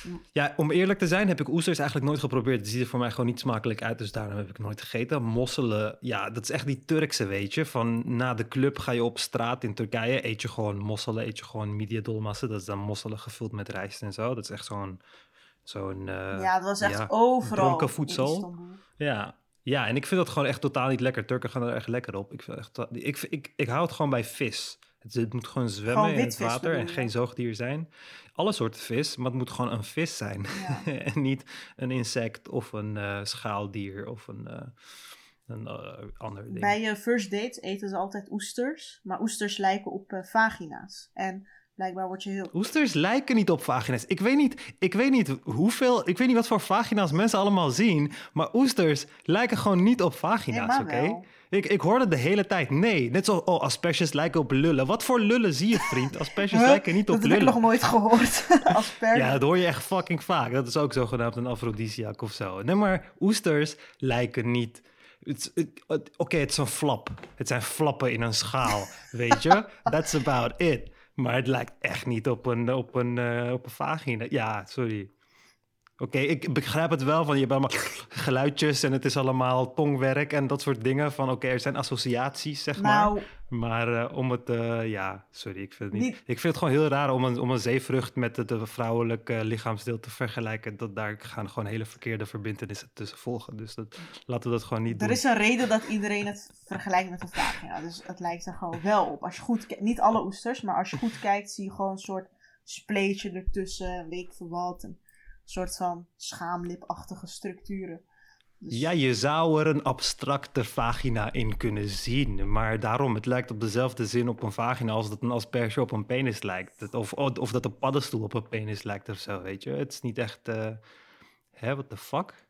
Ja, om eerlijk te zijn heb ik oesters eigenlijk nooit geprobeerd. Het ziet er voor mij gewoon niet smakelijk uit, dus daarom heb ik het nooit gegeten. Mosselen, ja, dat is echt die Turkse, weet je. Van na de club ga je op straat in Turkije, eet je gewoon mosselen, eet je gewoon midye dolması. Dat is dan mosselen gevuld met rijst en zo. Dat is echt zo'n, zo'n uh, Ja, dat was echt ja, overal dronken in voedsel. Istanbul. Ja. Ja, en ik vind dat gewoon echt totaal niet lekker. Turken gaan er echt lekker op. Ik, vind echt, ik, ik, ik hou het gewoon bij vis. Het, het moet gewoon zwemmen Gewoon in het witvis water en bedoel je? geen zoogdier zijn. Alle soorten vis, maar het moet gewoon een vis zijn. Ja. En niet een insect of een eh, schaaldier of een, eh, een eh, ander ding. Bij je first dates eten ze altijd oesters. Maar oesters lijken op eh, vagina's. En blijkbaar word je heel... Oesters lijken niet op vagina's. Ik weet niet, ik weet niet hoeveel, ik weet niet wat voor vagina's mensen allemaal zien, maar oesters lijken gewoon niet op Nee, vagina's, maar oké? wel. Ik, ik hoorde de hele tijd, nee. Net zo, oh, asperges lijken op lullen. Wat voor lullen zie je, vriend? Asperges Huh? lijken niet op Dat heb ik lullen. nog nooit gehoord. Asperge. Ja, dat hoor je echt fucking vaak. Dat is ook zogenaamd een afrodisiac of zo. Nee, maar oesters lijken niet... het- het- het- Oké, het is een flap. Het zijn flappen in een schaal, weet je? That's about it. Maar het lijkt echt niet op een, op een, eh, op een vagina. Ja, sorry. Oké, ik begrijp het wel, van je hebt allemaal geluidjes en het is allemaal tongwerk en dat soort dingen. Van oké, er zijn associaties, zeg maar. Nou, Maar eh, om het, eh, ja, sorry, ik vind het niet. Niet- Ik vind het gewoon heel raar om een, om een zeevrucht met het eh, vrouwelijke lichaamsdeel te vergelijken. Dat daar gaan gewoon hele verkeerde verbintenissen tussen volgen. Dus dat, laten we dat gewoon niet er doen. is een reden dat iedereen het vergelijkt met een vagina. Dus het lijkt er gewoon wel op. Als je goed ki- niet alle oesters, maar als je goed kijkt, zie je gewoon een soort spleetje ertussen, weet ik veel wat. Een soort van schaamlipachtige structuren. Dus Ja, je zou er een abstracte vagina in kunnen zien. Maar daarom, het lijkt op dezelfde zin op een vagina als dat een asperge op een penis lijkt. Het- Of, of dat een paddenstoel op een penis lijkt of zo, weet je. Het is niet echt... eh Hè, what the fuck?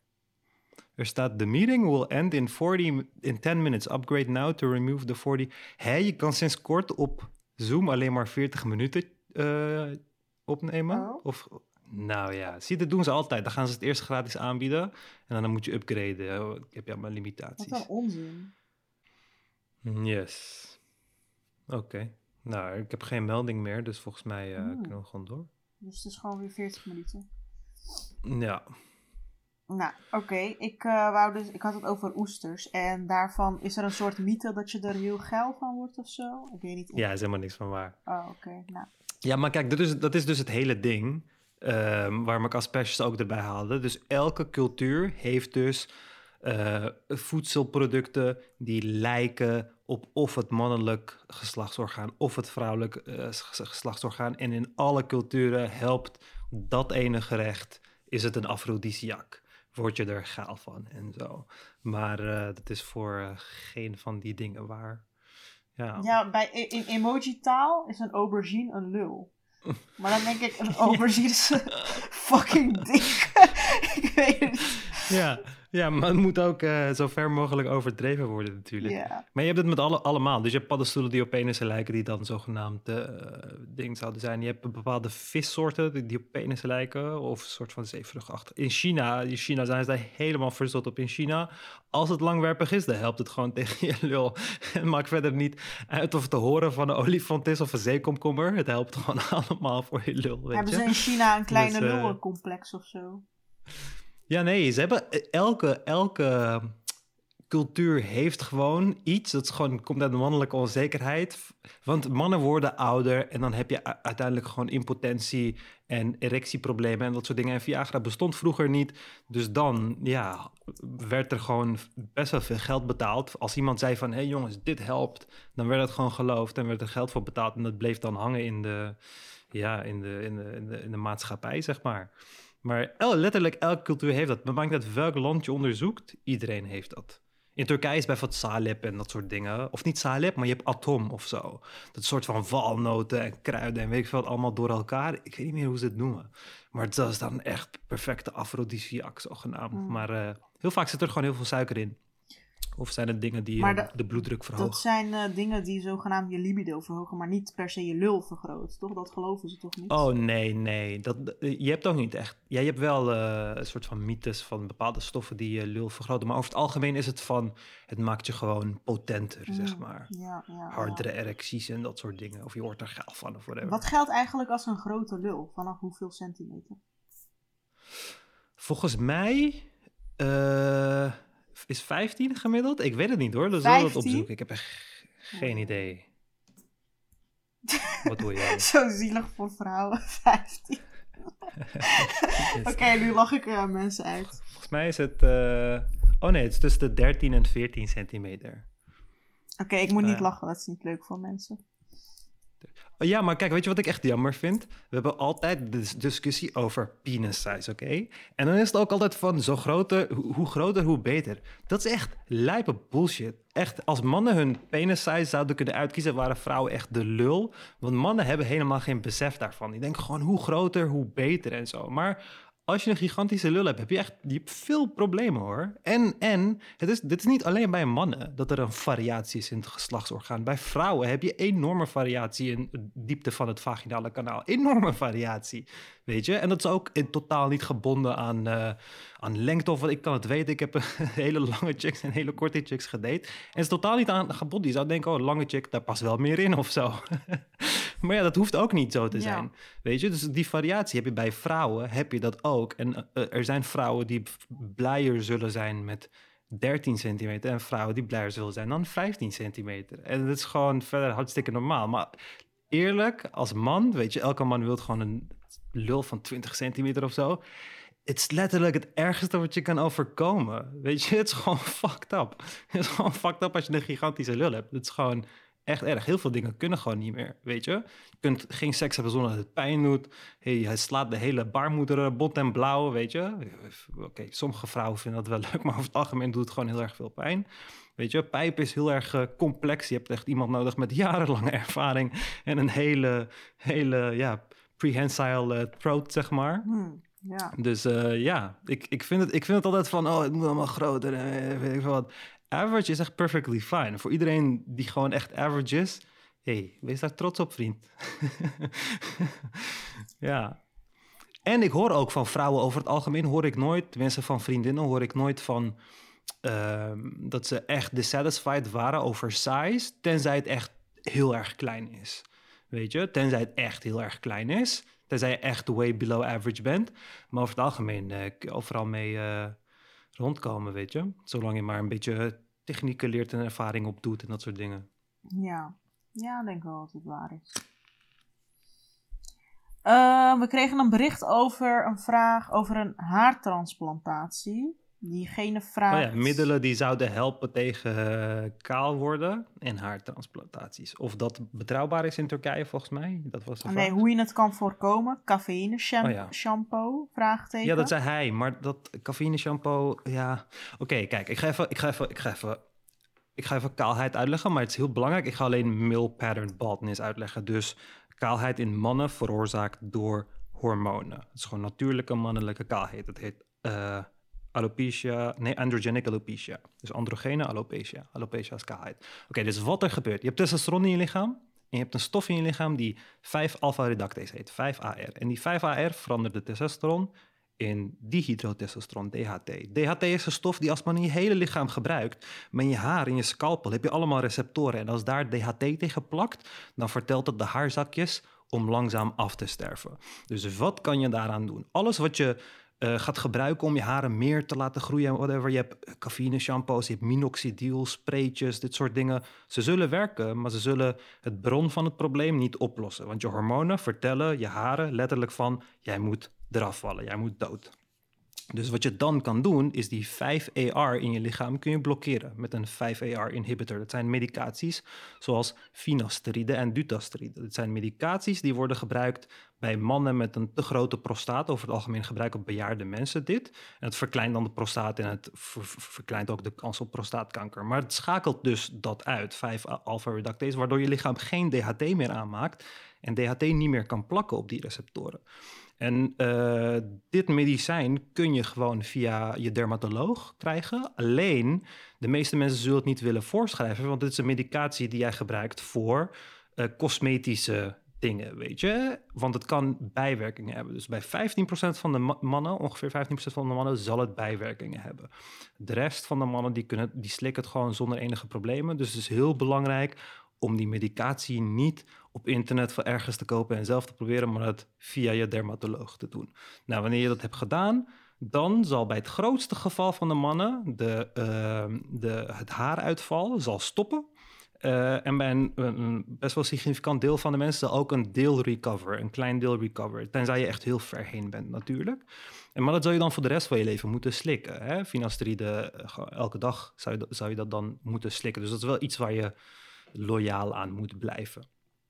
Er staat, the meeting will end in, forty, in ten minutes. Upgrade now to remove the forty... Hé, je kan sinds kort op Zoom alleen maar veertig minuten eh, opnemen. Oh. Of, nou ja, zie, dat doen ze altijd. Dan gaan ze het eerst gratis aanbieden. En dan moet je upgraden. Oh, ik heb ja maar limitaties. wat een onzin. Yes. Oké. Nou, ik heb geen melding meer, dus volgens mij eh, Hmm. kunnen we gewoon door. Dus het is gewoon weer veertig minuten. Ja. Nou, oké. Ik, eh, wou dus, ik had het over oesters. En daarvan is er een soort mythe dat je er heel geil van wordt of zo. Ik weet niet. Ja, is helemaal niks van waar. Oh, oké. Nou. Ja, maar kijk, dat is, dat is dus het hele ding. ehm, waarom ik asperges ook erbij haalde. Dus elke cultuur heeft dus eh, voedselproducten die lijken op of het mannelijk geslachtsorgaan of het vrouwelijk eh, ges- geslachtsorgaan. En in alle culturen helpt dat ene gerecht, is het een afrodisiac. Word je er gaal van en zo. Maar eh, dat is voor eh, geen van die dingen waar. Ja. Ja, bij, in emoji-taal is een aubergine een lul. Maar dan denk ik, een aubergine is fucking dik. Ik weet het niet. Ja, ja, maar het moet ook eh, zo ver mogelijk overdreven worden natuurlijk. Ja. Maar je hebt het met alle, allemaal. Dus je hebt paddenstoelen die op penissen lijken, die dan zogenaamd uh, ding zouden zijn. Je hebt bepaalde vissoorten die, die op penissen lijken, of een soort van zeevruchtachtig. In China, in China zijn ze daar helemaal verzot op. In China, als het langwerpig is, dan helpt het gewoon tegen je lul. Het maakt verder niet uit of het te horen van een olifant is of een zeekomkommer. Het helpt gewoon allemaal voor je lul, weet Hebben je. ze in China een kleine Dus, eh, lullencomplex of zo? Ja, nee, ze hebben elke, elke cultuur heeft gewoon iets. Dat is gewoon, komt uit de mannelijke onzekerheid. Want mannen worden ouder en dan heb je u- uiteindelijk gewoon impotentie en erectieproblemen en dat soort dingen. En Viagra bestond vroeger niet. Dus dan, ja, werd er gewoon best wel veel geld betaald. Als iemand zei van, hé hey jongens, dit helpt, dan werd het gewoon geloofd en werd er geld voor betaald. En dat bleef dan hangen in de, ja, in de, in de, in de, in de maatschappij, zeg maar. Maar el- letterlijk elke cultuur heeft dat. Het maakt niet uit welk land je onderzoekt, iedereen heeft dat. In Turkije is bijvoorbeeld salep en dat soort dingen. Of niet salep, maar je hebt atom of zo. Dat soort van walnoten en kruiden en weet ik veel wat, allemaal door elkaar. Ik weet niet meer hoe ze het noemen. Maar dat is dan echt perfecte afrodisiac, zogenaamd. Mm. Maar uh, heel vaak zit er gewoon heel veel suiker in. Of zijn het dingen die Maar uh, da- de bloeddruk verhogen. Dat zijn uh, dingen die zogenaamd je libido verhogen, maar niet per se je lul vergroot, toch? Dat geloven ze toch niet? Oh, nee, nee. Dat, je hebt ook niet echt... Ja, je hebt wel uh, een soort van mythes van bepaalde stoffen die je lul vergroten. Maar over het algemeen is het van... Het maakt je gewoon potenter, Mm, zeg maar. Ja, ja, Hardere ja. erecties en dat soort dingen. Of je wordt er gaaf van of whatever. Wat geldt eigenlijk als een grote lul? Vanaf hoeveel centimeter? Volgens mij uh, is vijftien gemiddeld. Ik weet het niet hoor, dat is wel wat opzoeken. Ik heb echt geen idee. Wat doe jij? Zo zielig voor vrouwen, vijftien. Oké, okay, nu lach ik er aan mensen uit. Volgens mij is het... Uh... Oh nee, het is tussen de dertien en veertien centimeter. Oké, okay, ik moet uh, niet lachen, dat is niet leuk voor mensen. Oh, ja, maar kijk, weet je wat ik echt jammer vind? We hebben altijd de discussie over penis size, oké? Okay? En dan is het ook altijd van, zo groter, hoe, hoe groter, hoe beter. Dat is echt lijpe bullshit. Echt, als mannen hun penis size zouden kunnen uitkiezen, waren vrouwen echt de lul. Want mannen hebben helemaal geen besef daarvan. Die denken gewoon, hoe groter, hoe beter en zo. Maar als je een gigantische lul hebt, heb je echt je hebt veel problemen, hoor. En, en het is, dit is niet alleen bij mannen dat er een variatie is in het geslachtsorgaan. Bij vrouwen heb je enorme variatie in de diepte van het vaginale kanaal. Enorme variatie, weet je. En dat is ook in totaal niet gebonden aan, uh, aan lengte of wat. Ik kan het weten. Ik heb een hele lange chicks en hele korte chicks gedate. En het is totaal niet aan gebonden. Je zou denken, oh, lange chick, daar past wel meer in of zo. Maar ja, dat hoeft ook niet zo te zijn, ja. Weet je. Dus die variatie heb je bij vrouwen, heb je dat ook. En uh, er zijn vrouwen die blijer zullen zijn met dertien centimeter... en vrouwen die blijer zullen zijn dan vijftien centimeter. En dat is gewoon verder hartstikke normaal. Maar eerlijk, als man, weet je, elke man wil gewoon een lul van twintig centimeter of zo. Het is letterlijk het ergste wat je kan overkomen. Weet je, het is gewoon fucked up. Het is gewoon fucked up als je een gigantische lul hebt. Het is gewoon... echt erg. Heel veel dingen kunnen gewoon niet meer, weet je. Je kunt geen seks hebben zonder dat het pijn doet. Hey, hij slaat de hele baarmoeder bont en blauw, weet je. Oké, okay, sommige vrouwen vinden dat wel leuk, maar over het algemeen doet het gewoon heel erg veel pijn. Weet je, pijp is heel erg uh, complex. Je hebt echt iemand nodig met jarenlange ervaring en een hele, hele, ja, prehensile uh, throat, zeg maar. Hmm, ja. Dus uh, ja, ik, ik, vind het, ik vind het altijd van, oh, het moet allemaal groter, uh, weet ik veel wat. Average is echt perfectly fine. Voor iedereen die gewoon echt average is... hey, wees daar trots op, vriend. Ja. En ik hoor ook van vrouwen over het algemeen... hoor ik nooit, tenminste van vriendinnen... hoor ik nooit van... Uh, dat ze echt dissatisfied waren over size... tenzij het echt heel erg klein is. Weet je? Tenzij het echt heel erg klein is. Tenzij je echt way below average bent. Maar over het algemeen uh, kun je overal mee... Uh, rondkomen, weet je. Zolang je maar een beetje technieken leert en ervaring opdoet en dat soort dingen. Ja, ja, ik denk wel dat het waar is. Uh, we kregen een bericht over een vraag over een haartransplantatie. Diegene vraagt... Oh ja, middelen die zouden helpen tegen uh, kaal worden en haartransplantaties. Of dat betrouwbaar is in Turkije, volgens mij. Dat was de nee, vraag. hoe je het kan voorkomen. Cafeïne sham- oh ja. shampoo, vraagteken. Ja, dat zei hij. Maar dat cafeïne shampoo, ja... Oké, okay, kijk, ik ga, even, ik, ga even, ik, ga even, ik ga even kaalheid uitleggen, maar het is heel belangrijk. Ik ga alleen male pattern baldness uitleggen. Dus kaalheid in mannen veroorzaakt door hormonen. Het is gewoon natuurlijke mannelijke kaalheid. Het heet... Uh, alopecia, nee, androgenic alopecia. Dus androgene alopecia. Alopecia is kaalheid. Oké, okay, dus wat er gebeurt. Je hebt testosteron in je lichaam en je hebt een stof in je lichaam die vijf alpha reductase heet, vijf A R. En die vijf A R verandert de testosteron in dihydrotestosteron, D H T. D H T is een stof die als man in je hele lichaam gebruikt, maar in je haar, in je scalpel, heb je allemaal receptoren. En als daar D H T tegen plakt, dan vertelt het de haarzakjes om langzaam af te sterven. Dus wat kan je daaraan doen? Alles wat je Uh, gaat gebruiken om je haren meer te laten groeien. Whatever. Je hebt cafeïne shampoos, je hebt minoxidil, spraytjes, dit soort dingen. Ze zullen werken, maar ze zullen het bron van het probleem niet oplossen. Want je hormonen vertellen je haren letterlijk van... jij moet eraf vallen, jij moet dood. Dus wat je dan kan doen, is die vijf A R in je lichaam kun je blokkeren met een vijf A R inhibitor. Dat zijn medicaties zoals finasteride en dutasteride. Dat zijn medicaties die worden gebruikt bij mannen met een te grote prostaat. Over het algemeen gebruiken bejaarde mensen dit. En het verkleint dan de prostaat en het ver- verkleint ook de kans op prostaatkanker. Maar het schakelt dus dat uit, vijf alpha reductase, waardoor je lichaam geen D H T meer aanmaakt en D H T niet meer kan plakken op die receptoren. En uh, dit medicijn kun je gewoon via je dermatoloog krijgen. Alleen, de meeste mensen zullen het niet willen voorschrijven, want dit is een medicatie die jij gebruikt voor uh, cosmetische dingen, weet je. Want het kan bijwerkingen hebben. Dus bij vijftien procent van de ma- mannen, ongeveer vijftien procent van de mannen, zal het bijwerkingen hebben. De rest van de mannen, die, kunnen, die slikken het gewoon zonder enige problemen. Dus het is heel belangrijk om die medicatie niet op internet van ergens te kopen en zelf te proberen, maar dat via je dermatoloog te doen. Nou, wanneer je dat hebt gedaan, dan zal bij het grootste geval van de mannen de, uh, de, het haaruitval zal stoppen. Uh, en bij een, een best wel significant deel van de mensen zal ook een deel recover, een klein deel recover. Tenzij je echt heel ver heen bent natuurlijk. En maar dat zou je dan voor de rest van je leven moeten slikken. Hè? Finasteride, elke dag zou je, zou je dat dan moeten slikken. Dus dat is wel iets waar je loyaal aan moet blijven.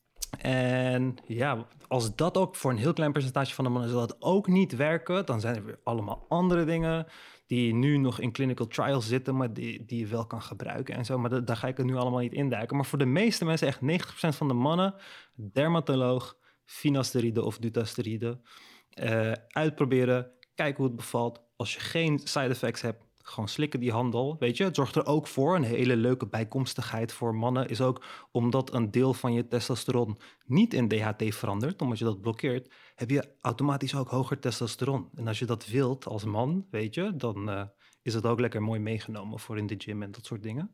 En ja, als dat ook voor een heel klein percentage van de mannen zal dat ook niet werken, dan zijn er weer allemaal andere dingen die nu nog in clinical trials zitten, maar die, die je wel kan gebruiken en zo. Maar dat, daar ga ik er nu allemaal niet induiken. Maar voor de meeste mensen, echt negentig procent van de mannen, dermatoloog, finasteride of dutasteride, uh, uitproberen, kijken hoe het bevalt. Als je geen side effects hebt, gewoon slikken die handel, weet je. Het zorgt er ook voor, een hele leuke bijkomstigheid voor mannen is ook, omdat een deel van je testosteron niet in D H T verandert, omdat je dat blokkeert, heb je automatisch ook hoger testosteron. En als je dat wilt als man, weet je, dan uh, is het ook lekker mooi meegenomen voor in de gym en dat soort dingen.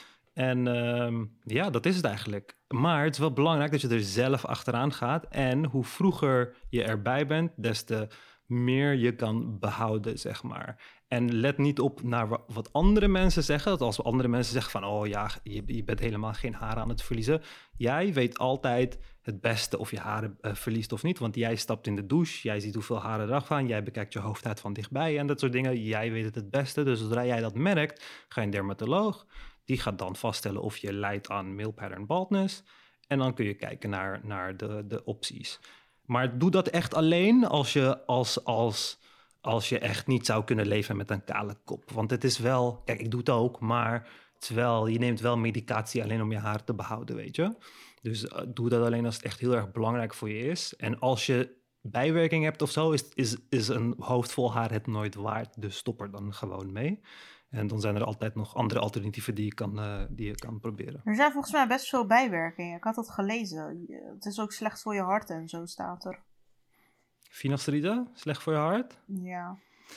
En uh, ja, dat is het eigenlijk. Maar het is wel belangrijk dat je er zelf achteraan gaat. En hoe vroeger je erbij bent, des te meer je kan behouden, zeg maar. En let niet op naar wat andere mensen zeggen. Dat als andere mensen zeggen van, oh ja, je, je bent helemaal geen haren aan het verliezen. Jij weet altijd het beste of je haren uh, verliest of niet. Want jij stapt in de douche, jij ziet hoeveel haren eraf gaan. Jij bekijkt je hoofdhuid van dichtbij en dat soort dingen. Jij weet het het beste. Dus zodra jij dat merkt, ga je een dermatoloog. Die gaat dan vaststellen of je lijdt aan male pattern baldness. En dan kun je kijken naar, naar de, de opties. Maar doe dat echt alleen als je, als, als, als je echt niet zou kunnen leven met een kale kop. Want het is wel, kijk, ik doe het ook, maar het is wel, je neemt wel medicatie alleen om je haar te behouden, weet je. Dus uh, doe dat alleen als het echt heel erg belangrijk voor je is. En als je bijwerking hebt of zo, is, is, is een hoofd vol haar het nooit waard. Dus stop er dan gewoon mee. En dan zijn er altijd nog andere alternatieven die je kan, uh, die je kan proberen. Er zijn volgens mij best veel bijwerkingen. Ik had dat gelezen. Het is ook slecht voor je hart en zo staat er. Finasteride? Slecht voor je hart? Ja.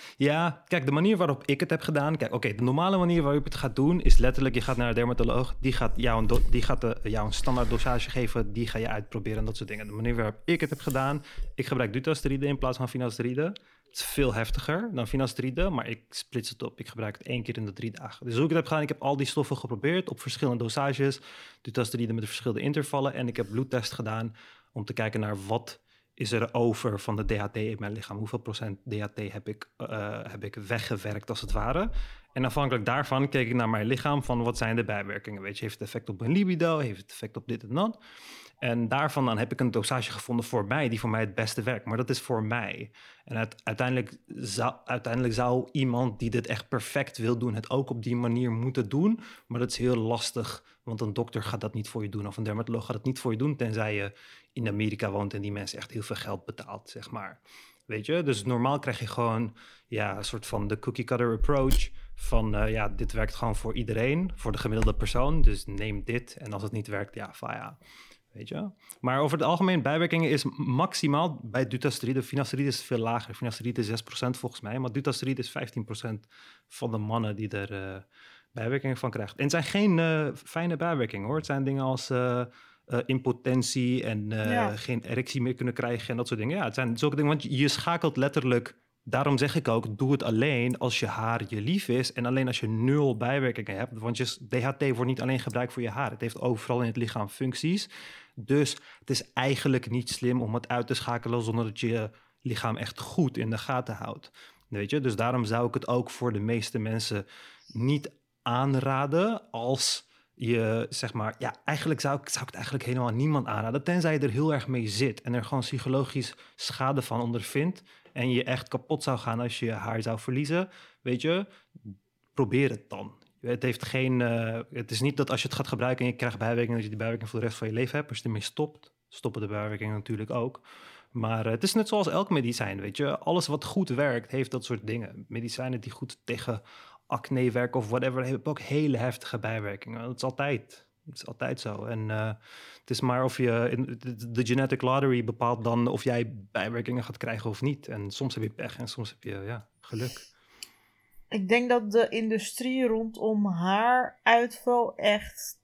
Ja, kijk, de manier waarop ik het heb gedaan... Kijk, oké, okay, de normale manier waarop je het gaat doen... is letterlijk, je gaat naar een dermatoloog... die gaat jou een, do- die gaat de, jou een standaard dosage geven... die ga je uitproberen en dat soort dingen. De manier waarop ik het heb gedaan... ik gebruik dutasteride in plaats van finasteride. Het is veel heftiger dan finasteride... maar ik splits het op. Ik gebruik het één keer in de drie dagen. Dus hoe ik het heb gedaan... ik heb al die stoffen geprobeerd op verschillende dosages... dutasteride met de verschillende intervallen... en ik heb bloedtest gedaan om te kijken naar wat... is er over van de D H T in mijn lichaam? Hoeveel procent D H T heb ik, uh, heb ik weggewerkt, als het ware? En afhankelijk daarvan keek ik naar mijn lichaam van wat zijn de bijwerkingen? Weet je, heeft het effect op mijn libido? Heeft het effect op dit en dat? En daarvan dan heb ik een dosage gevonden voor mij, die voor mij het beste werkt. Maar dat is voor mij. En het, uiteindelijk, zou, uiteindelijk zou iemand die dit echt perfect wil doen, het ook op die manier moeten doen. Maar dat is heel lastig, want een dokter gaat dat niet voor je doen. Of een dermatoloog gaat het niet voor je doen, tenzij je in Amerika woont en die mensen echt heel veel geld betaalt, zeg maar. Weet je? Dus normaal krijg je gewoon ja, een soort van de cookie cutter approach van uh, ja, dit werkt gewoon voor iedereen, voor de gemiddelde persoon. Dus neem dit en als het niet werkt, ja, van ja. Weet je? Maar over het algemeen, bijwerkingen is maximaal bij dutasteride. Finasteride is veel lager. Finasteride is zes procent volgens mij. Maar dutasteride is vijftien procent van de mannen die er uh, bijwerkingen van krijgen. En het zijn geen uh, fijne bijwerkingen hoor. Het zijn dingen als uh, uh, impotentie en uh, ja. geen erectie meer kunnen krijgen en dat soort dingen. Ja, het zijn zulke dingen, want je schakelt letterlijk... Daarom zeg ik ook, doe het alleen als je haar je lief is... en alleen als je nul bijwerkingen hebt. Want je D H T wordt niet alleen gebruikt voor je haar. Het heeft overal in het lichaam functies. Dus het is eigenlijk niet slim om het uit te schakelen... zonder dat je je lichaam echt goed in de gaten houdt. Weet je? Dus daarom zou ik het ook voor de meeste mensen niet aanraden... als je, zeg maar... Ja, eigenlijk zou ik, zou ik het eigenlijk helemaal niemand aanraden... tenzij je er heel erg mee zit... en er gewoon psychologisch schade van ondervindt... en je echt kapot zou gaan als je je haar zou verliezen, weet je, probeer het dan. Het heeft geen, uh, het is niet dat als je het gaat gebruiken en je krijgt bijwerkingen, dat je die bijwerking voor de rest van je leven hebt. Als je ermee stopt, stoppen de bijwerkingen natuurlijk ook. Maar uh, het is net zoals elk medicijn, weet je. Alles wat goed werkt, heeft dat soort dingen. Medicijnen die goed tegen acne werken of whatever, hebben ook hele heftige bijwerkingen. Dat is altijd... Het is altijd zo. En uh, het is maar of je... In, de, de genetic lottery bepaalt dan of jij bijwerkingen gaat krijgen of niet. En soms heb je pech en soms heb je ja, geluk. Ik denk dat de industrie rondom haaruitval echt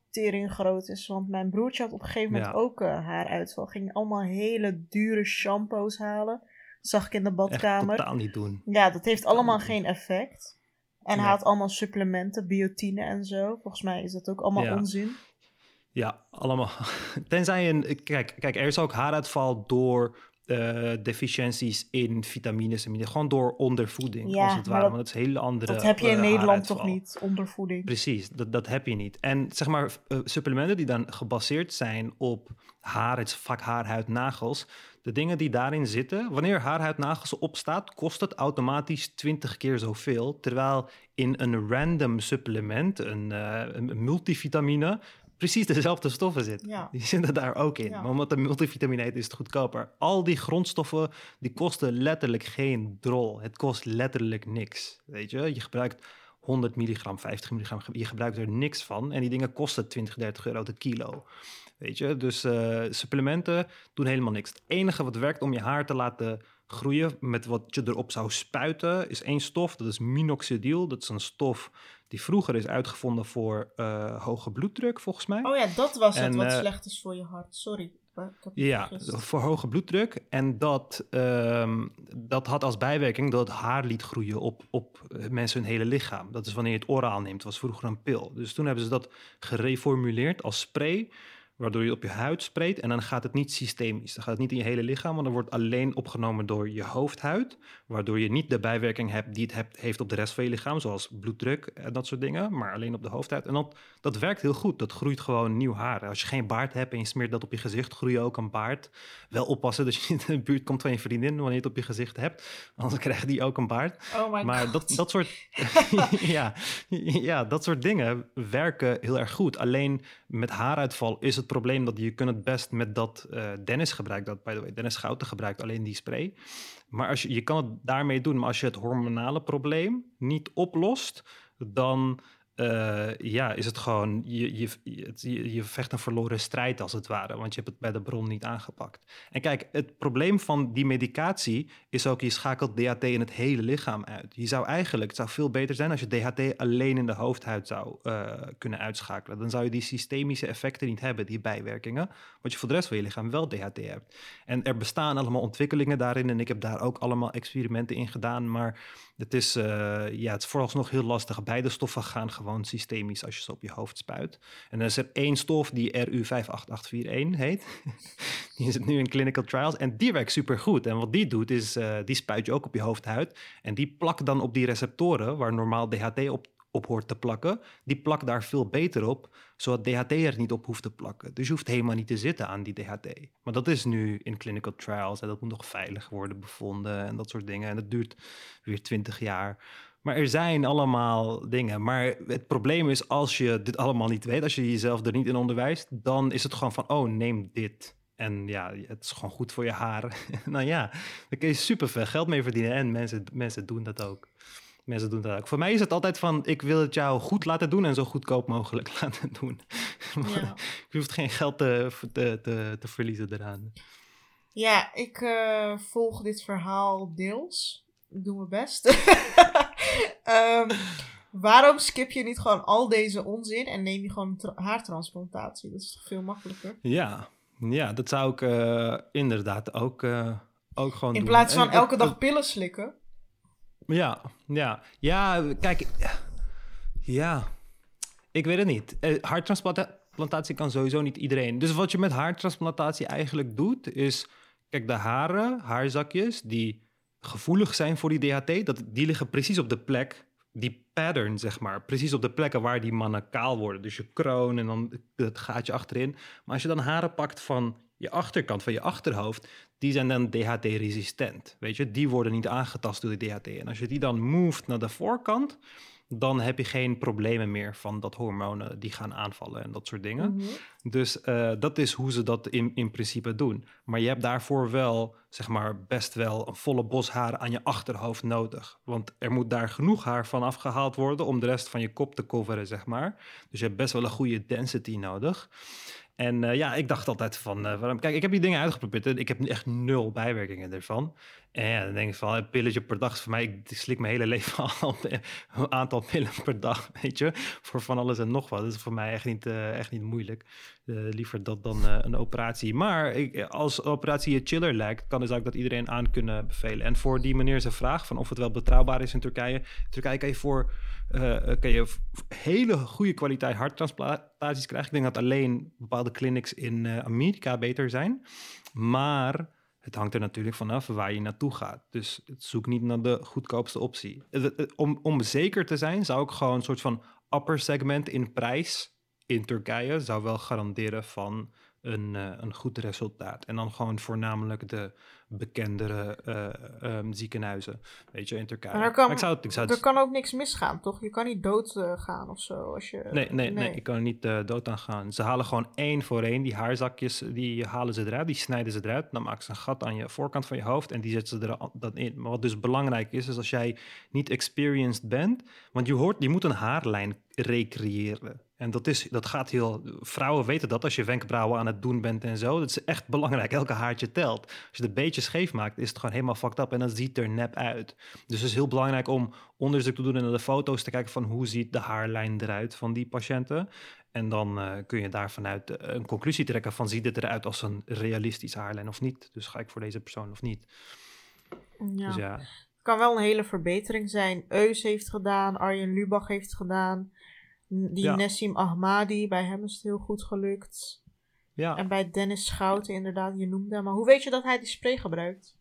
tering groot is. Want mijn broertje had op een gegeven moment Ja. ook uh, haaruitval. Ging allemaal hele dure shampoos halen. Zag ik in de badkamer. Echt totaal niet doen. Ja, dat heeft allemaal niet geen effect. En Nee. hij had allemaal supplementen, biotine en zo. Volgens mij is dat ook allemaal Ja. onzin. Ja, allemaal. Tenzij je een... Kijk, kijk, er is ook haaruitval door uh, deficiënties in vitamines en mineralen. Gewoon door ondervoeding, Ja, als het maar ware. dat- Want dat is een hele andere Dat heb je in uh, Nederland haaruitval. toch niet, ondervoeding. Precies, dat, dat heb je niet. En zeg maar, uh, supplementen die dan gebaseerd zijn op haar, het is vaak haar, huid, nagels. De dingen die daarin zitten, wanneer haar, huid, nagels opstaat, kost het automatisch twintig keer zoveel. Terwijl in een random supplement, een, uh, een multivitamine, precies dezelfde stoffen zitten. Ja. Die zitten daar ook in. Ja. Maar omdat het multivitamine heet, is het goedkoper. Al die grondstoffen, die kosten letterlijk geen drol. Het kost letterlijk niks. Weet je, je gebruikt honderd milligram, vijftig milligram, je gebruikt er niks van. En die dingen kosten twintig, dertig euro de kilo. Weet je, dus uh, supplementen doen helemaal niks. Het enige wat werkt om je haar te laten groeien met wat je erop zou spuiten, is één stof. Dat is minoxidil. Dat is een stof die vroeger is uitgevonden voor uh, hoge bloeddruk, volgens mij. Oh ja, dat was het En, wat uh, slecht is voor je hart. Sorry. Ik heb me Ja, vergist. voor hoge bloeddruk. En dat, um, dat had als bijwerking dat het haar liet groeien op, op mensen hun hele lichaam. Dat is wanneer je het oraal neemt. Dat was vroeger een pil. Dus toen hebben ze dat gereformuleerd als spray, waardoor je het op je huid spreekt. En dan gaat het niet systemisch. Dan gaat het niet in je hele lichaam, want dan wordt alleen opgenomen door je hoofdhuid. Waardoor je niet de bijwerking hebt die het hebt, heeft op de rest van je lichaam, zoals bloeddruk en dat soort dingen. Maar alleen op de hoofdhuid. En dat, dat werkt heel goed. Dat groeit gewoon nieuw haar. Als je geen baard hebt en je smeert dat op je gezicht, groei je ook een baard. Wel oppassen dat je niet in de buurt komt van je vriendin wanneer je het op je gezicht hebt. Anders krijgt die ook een baard. Oh my Maar god. dat, dat soort ja, ja, dat soort dingen werken heel erg goed. Alleen met haaruitval is het probleem dat je kunt het best met dat uh, Dennis gebruikt. Dat, by the way, Dennis Schouten gebruikt alleen die spray. Maar als je, je kan het daarmee doen, maar als je het hormonale probleem niet oplost, dan uh, ja, is het gewoon, je, je, je, je vecht een verloren strijd als het ware, want je hebt het bij de bron niet aangepakt. En kijk, het probleem van die medicatie is ook, je schakelt D H T in het hele lichaam uit. Je zou eigenlijk, het zou veel beter zijn als je D H T alleen in de hoofdhuid zou uh, kunnen uitschakelen. Dan zou je die systemische effecten niet hebben, die bijwerkingen, want je voor de rest van je lichaam wel D H T hebt. En er bestaan allemaal ontwikkelingen daarin en ik heb daar ook allemaal experimenten in gedaan, maar het is, uh, ja, het is vooralsnog heel lastig. Beide stoffen gaan gewoon systemisch als je ze op je hoofd spuit. En dan is er één stof die R U vijf acht acht vier één heet. Die zit nu in clinical trials en die werkt supergoed. En wat die doet is, uh, die spuit je ook op je hoofdhuid. En die plakt dan op die receptoren waar normaal D H T op, op hoort te plakken. Die plakt daar veel beter op, zodat D H T er niet op hoeft te plakken. Dus je hoeft helemaal niet te zitten aan die D H T. Maar dat is nu in clinical trials en dat moet nog veilig worden bevonden en dat soort dingen. En dat duurt weer twintig jaar. Maar er zijn allemaal dingen. Maar het probleem is, als je dit allemaal niet weet, als je jezelf er niet in onderwijst, dan is het gewoon van, oh, neem dit. En ja, het is gewoon goed voor je haar. Nou ja, daar kun je super veel geld mee verdienen. En mensen, mensen doen dat ook. Mensen doen dat ook. Voor mij is het altijd van, ik wil het jou goed laten doen en zo goedkoop mogelijk laten doen. Ja. Je hoeft geen geld te, te, te, te verliezen eraan. Ja, ik uh, volg dit verhaal deels. Ik doe mijn best. um, waarom skip je niet gewoon al deze onzin en neem je gewoon tra- haartransplantatie? Dat is toch veel makkelijker? Ja, ja dat zou ik uh, inderdaad ook, uh, ook gewoon In doen. In plaats van en, elke uh, dag pillen slikken. Ja, ja. Ja, kijk. Ja, ik weet het niet. Uh, haartransplantatie kan sowieso niet iedereen. Dus wat je met haartransplantatie eigenlijk doet, is, kijk, de haren, haarzakjes, die gevoelig zijn voor die D H T, dat, die liggen precies op de plek, die pattern, zeg maar, precies op de plekken waar die mannen kaal worden. Dus je kroon en dan het gaatje achterin. Maar als je dan haren pakt van je achterkant, van je achterhoofd, die zijn dan D H T-resistent. Weet je, die worden niet aangetast door de D H T. En als je die dan moved naar de voorkant, dan heb je geen problemen meer van dat hormonen die gaan aanvallen en dat soort dingen. Mm-hmm. Dus uh, dat is hoe ze dat in, in principe doen. Maar je hebt daarvoor wel, zeg maar, best wel een volle bos haar aan je achterhoofd nodig. Want er moet daar genoeg haar van afgehaald worden om de rest van je kop te coveren, zeg maar. Dus je hebt best wel een goede density nodig. En uh, ja, ik dacht altijd van, uh, waarom... Kijk, ik heb die dingen uitgeprobeerd en ik heb echt nul bijwerkingen ervan. En ja, dan denk ik van, een pilletje per dag is voor mij... Ik slik mijn hele leven al een aantal pillen per dag, weet je. Voor van alles en nog wat. Dat is voor mij echt niet, uh, echt niet moeilijk. Uh, liever dat dan uh, een operatie. Maar ik, als operatie je chiller lijkt... kan dus ook dat iedereen aan kunnen bevelen. En voor die meneer zijn vraag van of het wel betrouwbaar is in Turkije... In Turkije kan je voor uh, kan je hele goede kwaliteit harttransplantaties krijgen. Ik denk dat alleen bepaalde clinics in uh, Amerika beter zijn. Maar... Het hangt er natuurlijk vanaf waar je naartoe gaat. Dus zoek niet naar de goedkoopste optie. Om, om zeker te zijn, zou ik gewoon een soort van upper segment in prijs in Turkije... zou wel garanderen van een, uh, een goed resultaat. En dan gewoon voornamelijk de bekendere uh, um, ziekenhuizen, weet je, in Turkije. Maar er kan, maar ik zou het, ik zou het... er kan ook niks misgaan, toch? Je kan niet dood uh, gaan of zo. Als je, nee, nee, nee, nee, ik kan er niet uh, dood aan gaan. Ze halen gewoon één voor één. Die haarzakjes, die halen ze eruit, die snijden ze eruit. Dan maken ze een gat aan je voorkant van je hoofd en die zetten ze er dan in. Maar wat dus belangrijk is, is als jij niet experienced bent, want je hoort, je moet een haarlijn recreëren. En dat, is, dat gaat heel... Vrouwen weten dat als je wenkbrauwen aan het doen bent en zo. Dat is echt belangrijk. Elke haartje telt. Als je het een beetje scheef maakt, is het gewoon helemaal fucked up. En dan ziet er nep uit. Dus het is heel belangrijk om onderzoek te doen en naar de foto's te kijken van hoe ziet de haarlijn eruit van die patiënten. En dan uh, kun je daar vanuit uh, een conclusie trekken van ziet het eruit als een realistische haarlijn of niet. Dus ga ik voor deze persoon of niet. Ja. Dus ja. Het kan wel een hele verbetering zijn. Eus heeft gedaan, Arjen Lubach heeft gedaan. Die ja. Nessim Ahmadi, bij hem is het heel goed gelukt. Ja. En bij Dennis Schouten, inderdaad, je noemde hem. Maar hoe weet je dat hij die spray gebruikt?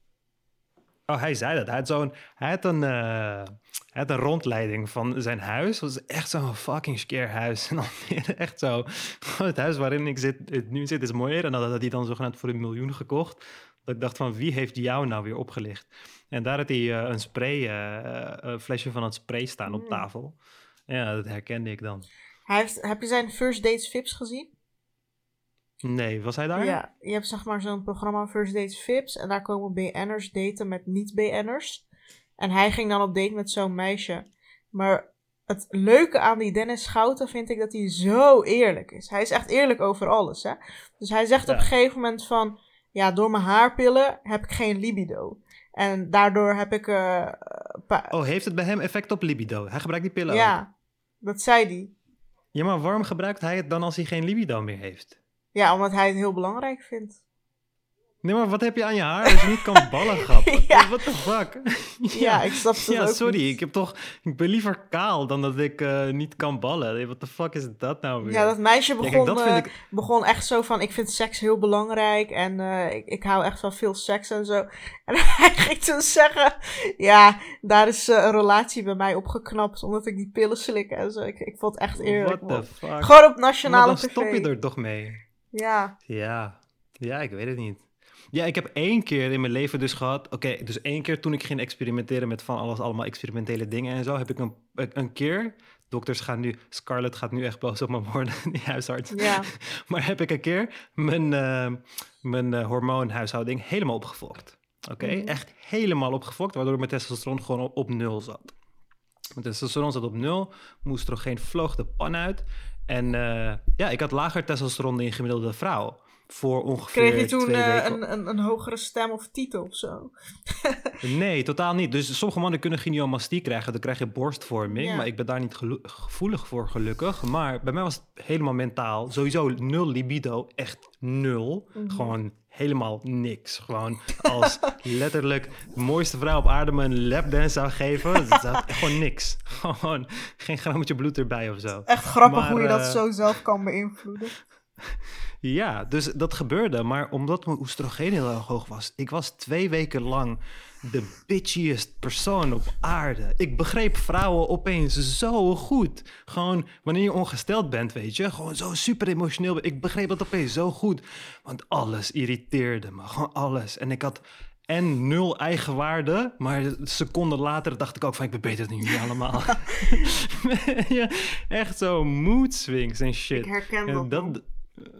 Oh, hij zei dat. Hij had, zo'n, hij had, een, uh, hij had een rondleiding van zijn huis. Dat was echt zo'n fucking scare huis. En dan echt zo... Het huis waarin ik zit, het nu zit is mooier. En dat had hij dan zogenaamd voor een miljoen gekocht. Dat ik dacht van, wie heeft jou nou weer opgelicht? En daar had hij uh, een spray, uh, een flesje van het spray staan op tafel. Ja, dat herkende ik dan. Hij heeft, heb je zijn First Dates Vips gezien? Nee, was hij daar? Ja, je hebt zeg maar zo'n programma First Dates Vips. En daar komen B N'ers daten met niet-B N'ers. En hij ging dan op date met zo'n meisje. Maar het leuke aan die Dennis Schouten vind ik dat hij zo eerlijk is. Hij is echt eerlijk over alles, hè. Dus hij zegt ja. op een gegeven moment van... Ja, door mijn haarpillen heb ik geen libido. En daardoor heb ik... Uh, pa- oh, heeft het bij hem effect op libido? Hij gebruikt die pillen ook? Ja, dat zei hij. Ja, maar waarom gebruikt hij het dan als hij geen libido meer heeft? Ja, omdat hij het heel belangrijk vindt. Nee, maar wat heb je aan je haar als je niet kan ballen grappen? ja. What the fuck? ja, ja, ik snap het ja, ook sorry, niet. ik heb toch... Ik ben liever kaal dan dat ik uh, niet kan ballen. What the fuck is dat nou weer? Ja, dat meisje begon, ja, kijk, dat vind uh, ik... begon echt zo van... Ik vind seks heel belangrijk en uh, ik, ik hou echt van veel seks en zo. En hij ging toen zeggen... Ja, daar is uh, een relatie bij mij opgeknapt omdat ik die pillen slik en zo. Ik, ik vond het echt eerlijk. What the fuck? Gewoon op nationale maar dan tv. Dan stop je er toch mee? Ja. Ja. Ja, ik weet het niet. Ja, ik heb één keer in mijn leven dus gehad... Oké, okay, dus één keer toen ik ging experimenteren met van alles, allemaal experimentele dingen en zo, heb ik een, een keer... Dokters gaan nu... Scarlett gaat nu echt boos op me worden, die huisarts. Ja. Maar heb ik een keer mijn, uh, mijn uh, hormoonhuishouding helemaal opgefokt. Oké, okay? mm. Echt helemaal opgefokt, waardoor mijn testosteron gewoon op, op nul zat. Mijn testosteron zat op nul, mijn oestrogeen vloog de pan uit. En uh, ja, ik had lager testosteron dan een gemiddelde vrouw. Voor ongeveer Kreeg je toen twee uh, weken. Een, een, een hogere stem of titel of zo? Nee, totaal niet. Dus sommige mannen kunnen gynecomastie krijgen. Dan krijg je borstvorming. Ja. Maar ik ben daar niet gelo- gevoelig voor, gelukkig. Maar bij mij was het helemaal mentaal. Sowieso nul libido. Echt nul. Mm-hmm. Gewoon helemaal niks. Gewoon als letterlijk de mooiste vrouw op aarde me een lapdance zou geven. Dat is gewoon niks. Gewoon geen grammetje bloed erbij of zo. Echt grappig maar, hoe je uh, dat zo zelf kan beïnvloeden. Ja, dus dat gebeurde. Maar omdat mijn oestrogeen heel erg hoog was... ik was twee weken lang de bitchiest persoon op aarde. Ik begreep vrouwen opeens zo goed. Gewoon wanneer je ongesteld bent, weet je. Gewoon zo super emotioneel. Ik begreep dat opeens zo goed. Want alles irriteerde me. Gewoon alles. En ik had... En nul eigenwaarde, maar seconden later dacht ik ook van... ik ben beter dan jullie allemaal. Ja, echt zo mood swings en shit. Ik herken en dat. dat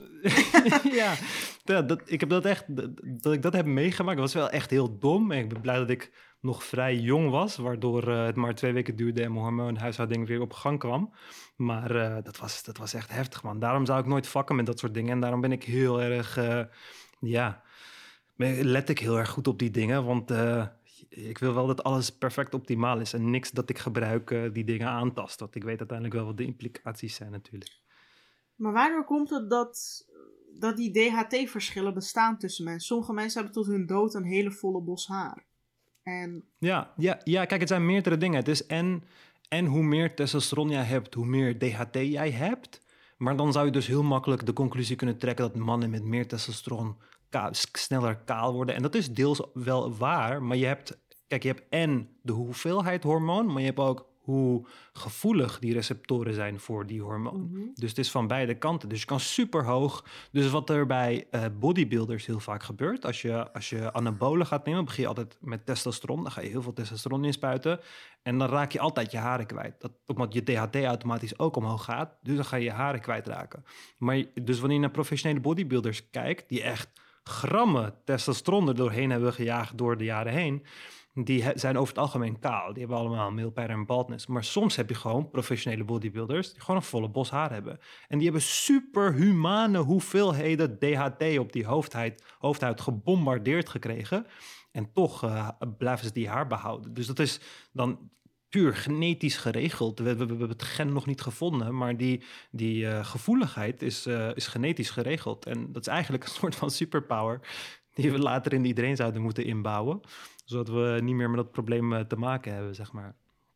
ja, dat, dat, ik heb dat echt... Dat, dat ik dat heb meegemaakt, was wel echt heel dom. En ik ben blij dat ik nog vrij jong was... waardoor uh, het maar twee weken duurde... en mijn hormoonhuishouding weer op gang kwam. Maar uh, dat, was, dat was echt heftig, man. Daarom zou ik nooit fucken met dat soort dingen. En daarom ben ik heel erg... Uh, ja... let ik heel erg goed op die dingen. Want uh, ik wil wel dat alles perfect optimaal is en niks dat ik gebruik uh, die dingen aantast. Want ik weet uiteindelijk wel wat de implicaties zijn natuurlijk. Maar waardoor komt het dat, dat die D H T-verschillen bestaan tussen mensen? Sommige mensen hebben tot hun dood een hele volle bos haar. En... Ja, ja, ja, kijk, het zijn meerdere dingen. Het is en, en hoe meer testosteron jij hebt, hoe meer D H T jij hebt. Maar dan zou je dus heel makkelijk de conclusie kunnen trekken dat mannen met meer testosteron ka- sneller kaal worden. En dat is deels wel waar, maar je hebt, kijk, je hebt en de hoeveelheid hormoon, maar je hebt ook hoe gevoelig die receptoren zijn voor die hormoon. Mm-hmm. Dus het is van beide kanten. Dus je kan super hoog. Dus wat er bij uh, bodybuilders heel vaak gebeurt, als je, als je anabolen gaat nemen, begin je altijd met testosteron. Dan ga je heel veel testosteron inspuiten. En dan raak je altijd je haren kwijt. Dat, omdat je D H T automatisch ook omhoog gaat. Dus dan ga je je haren kwijtraken. Maar dus wanneer je naar professionele bodybuilders kijkt, die echt grammen testosteron er doorheen hebben gejaagd door de jaren heen, die he- zijn over het algemeen kaal. Die hebben allemaal male pattern baldness. Maar soms heb je gewoon professionele bodybuilders die gewoon een volle bos haar hebben. En die hebben superhumane hoeveelheden D H T op die hoofdhuid, hoofdhuid gebombardeerd gekregen. En toch uh, blijven ze die haar behouden. Dus dat is dan puur genetisch geregeld. We, we, we hebben het gen nog niet gevonden, maar die, die uh, gevoeligheid is, uh, is genetisch geregeld. En dat is eigenlijk een soort van superpower die we later in iedereen zouden moeten inbouwen, zodat we niet meer met dat probleem uh, te maken hebben, zeg maar.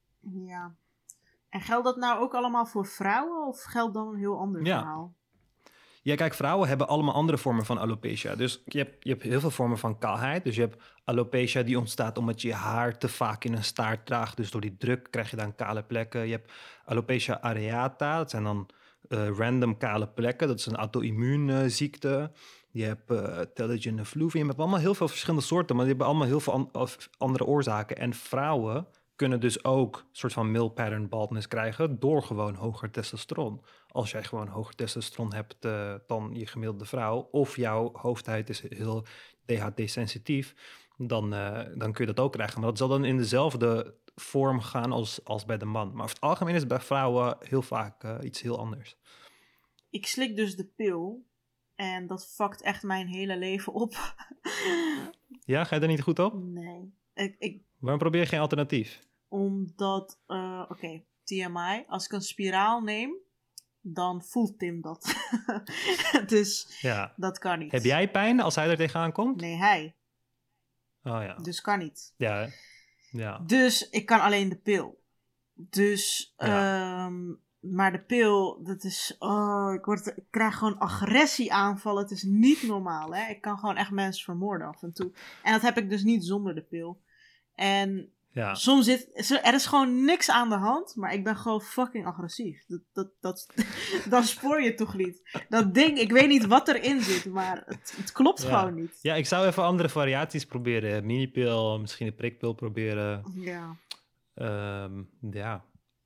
Ja. En geldt dat nou ook allemaal voor vrouwen of geldt dan een heel ander Ja. verhaal? Ja, kijk, vrouwen hebben allemaal andere vormen van alopecia. Dus je hebt, je hebt heel veel vormen van kaalheid. Dus je hebt alopecia die ontstaat omdat je je haar te vaak in een staart draagt. Dus door die druk krijg je dan kale plekken. Je hebt alopecia areata. Dat zijn dan uh, random kale plekken. Dat is een auto-immuunziekte. Je hebt uh, telogen effluvium. Je hebt allemaal heel veel verschillende soorten, maar die hebben allemaal heel veel an- of andere oorzaken. En vrouwen kunnen dus ook een soort van male pattern baldness krijgen door gewoon hoger testosteron. Als jij gewoon hoger testosteron hebt uh, dan je gemiddelde vrouw, of jouw hoofdhuid is heel D H T-sensitief, dan, uh, dan kun je dat ook krijgen. Maar dat zal dan in dezelfde vorm gaan als, als bij de man. Maar over het algemeen is het bij vrouwen heel vaak uh, iets heel anders. Ik slik dus de pil en dat fuckt echt mijn hele leven op. Ja, ga je er niet goed op? Nee. Ik, ik, Waarom probeer je geen alternatief? Omdat, uh, oké, okay, T M I, als ik een spiraal neem, dan voelt Tim dat. Dus ja. Dat kan niet. Heb jij pijn als hij er tegenaan komt? Nee, hij. Oh ja. Dus kan niet. Ja, ja. Dus ik kan alleen de pil. Dus, ja. um, maar de pil, dat is, oh, ik, word, ik krijg gewoon agressieaanvallen. Het is niet normaal, hè. Ik kan gewoon echt mensen vermoorden af en toe. En dat heb ik dus niet zonder de pil. En ja. soms zit, er is gewoon niks aan de hand, maar ik ben gewoon fucking agressief. Dat, dat, dat, dat spoor je toch niet. Dat ding, ik weet niet wat erin zit, maar het, het klopt ja. gewoon niet. Ja, ik zou even andere variaties proberen. Minipil, misschien een prikpil proberen. Ja. Um, ja.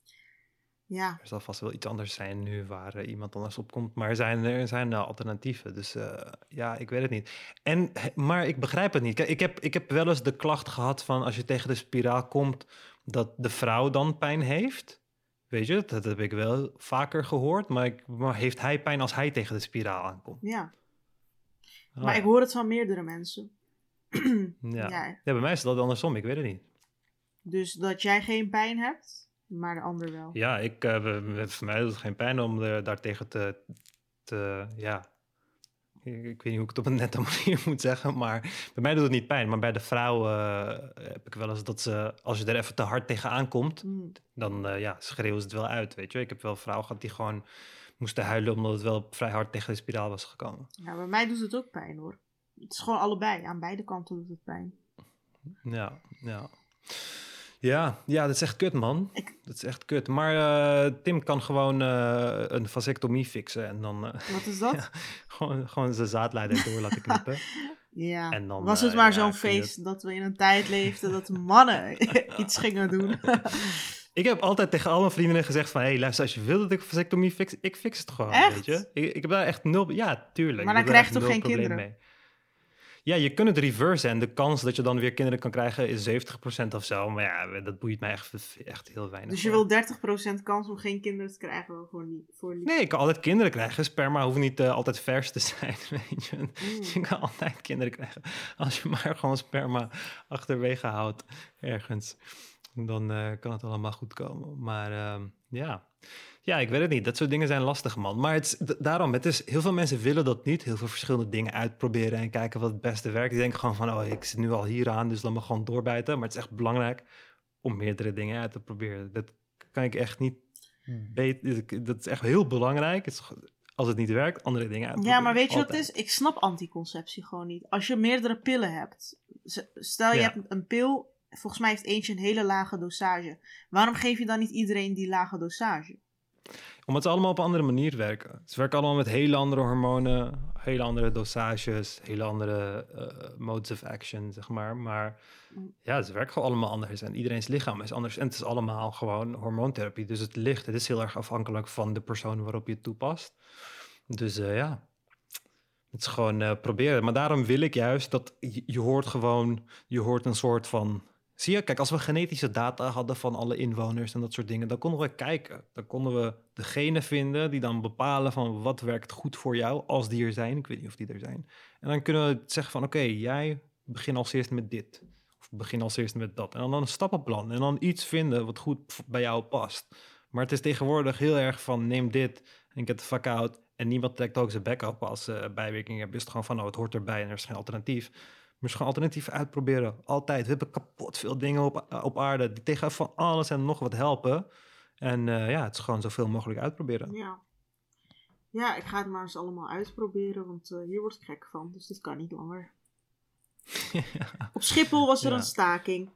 Ja. Er zal vast wel iets anders zijn nu waar uh, iemand anders op komt. Maar er zijn, er zijn uh, alternatieven. Dus uh, ja, ik weet het niet. En, maar ik begrijp het niet. Kijk, ik, heb, ik heb wel eens de klacht gehad van als je tegen de spiraal komt, dat de vrouw dan pijn heeft. Weet je, dat heb ik wel vaker gehoord. Maar, ik, maar heeft hij pijn als hij tegen de spiraal aankomt? Ja. Oh, maar ja. ik hoor het van meerdere mensen. ja. Ja. ja, bij mij is dat andersom. Ik weet het niet. Dus dat jij geen pijn hebt? Maar de ander wel. Ja, ik, uh, voor mij doet het geen pijn om er, daartegen te, te ja, ik, ik weet niet hoe ik het op een nette manier moet zeggen, maar bij mij doet het niet pijn. Maar bij de vrouw uh, heb ik wel eens dat ze, als je er even te hard tegenaan komt, mm. dan uh, ja, schreeuwen ze het wel uit, weet je. Ik heb wel vrouwen gehad die gewoon moesten huilen omdat het wel vrij hard tegen de spiraal was gekomen. Ja, bij mij doet het ook pijn, hoor. Het is gewoon allebei. Aan beide kanten doet het pijn. Ja, ja. Ja, ja, dat is echt kut, man. Ik... Dat is echt kut. Maar uh, Tim kan gewoon uh, een vasectomie fixen en dan... Uh, Wat is dat? Ja, gewoon, gewoon zijn zaadleider door laten knippen. Ja, en dan, was het uh, maar ja, zo'n feest dat we in een tijd leefden dat mannen iets gingen doen. Ik heb altijd tegen al mijn vriendinnen gezegd van... hé, hey, luister, als je wil dat ik vasectomie fix, ik fix het gewoon, echt? weet je. Ik, ik heb daar echt nul... Ja, tuurlijk. Maar dan krijg je toch geen kinderen? Mee. Ja, je kunt het reversen en de kans dat je dan weer kinderen kan krijgen is zeventig procent of zo. Maar ja, dat boeit mij echt, echt heel weinig. Dus je wil dertig procent kans om geen kinderen te krijgen? Wel voor niet, voor lief. Nee, ik kan altijd kinderen krijgen. Sperma hoeft niet uh, altijd vers te zijn, weet je. Mm. Je kan altijd kinderen krijgen. Als je maar gewoon sperma achterwege houdt ergens. Dan uh, kan het allemaal goed komen. Maar uh, ja... Ja, ik weet het niet. Dat soort dingen zijn lastig, man. Maar het is, d- daarom, het is, heel veel mensen willen dat niet. Heel veel verschillende dingen uitproberen en kijken wat het beste werkt. Die denken gewoon van, oh, ik zit nu al hier aan, dus laat me gewoon doorbijten. Maar het is echt belangrijk om meerdere dingen uit te proberen. Dat kan ik echt niet beter... Dat is echt heel belangrijk. Het is, als het niet werkt, andere dingen uitproberen. Ja, maar weet je Altijd. wat het is? Ik snap anticonceptie gewoon niet. Als je meerdere pillen hebt. Stel je Ja. hebt een pil. Volgens mij heeft eentje een hele lage dosage. Waarom geef je dan niet iedereen die lage dosage? Omdat ze allemaal op een andere manier werken. Ze werken allemaal met hele andere hormonen, hele andere dosages, hele andere uh, modes of action, zeg maar. Maar ja, ze werken gewoon allemaal anders. En iedereen's lichaam is anders. En het is allemaal gewoon hormoontherapie. Dus het ligt, het is heel erg afhankelijk van de persoon waarop je het toepast. Dus uh, ja, het is gewoon uh, proberen. Maar daarom wil ik juist dat je, je hoort gewoon, je hoort een soort van... Zie je, kijk, als we genetische data hadden van alle inwoners en dat soort dingen, dan konden we kijken. Dan konden we de genen vinden die dan bepalen van wat werkt goed voor jou als die er zijn. Ik weet niet of die er zijn. En dan kunnen we zeggen van oké, okay, jij begin als eerst met dit. Of begin als eerst met dat. En dan een stappenplan. En dan iets vinden wat goed bij jou past. Maar het is tegenwoordig heel erg van neem dit en get the fuck out. En niemand trekt ook zijn bek op als uh, bijwerking hebt. Is het gewoon van nou, het hoort erbij en er is geen alternatief. Maar gewoon alternatieven uitproberen. Altijd. We hebben kapot veel dingen op, op aarde die tegen van alles en nog wat helpen. En uh, ja, het is gewoon zoveel mogelijk uitproberen. Ja. Ja, ik ga het maar eens allemaal uitproberen, want uh, hier word ik gek van. Dus dit kan niet langer. Ja. Op Schiphol was er ja. een staking.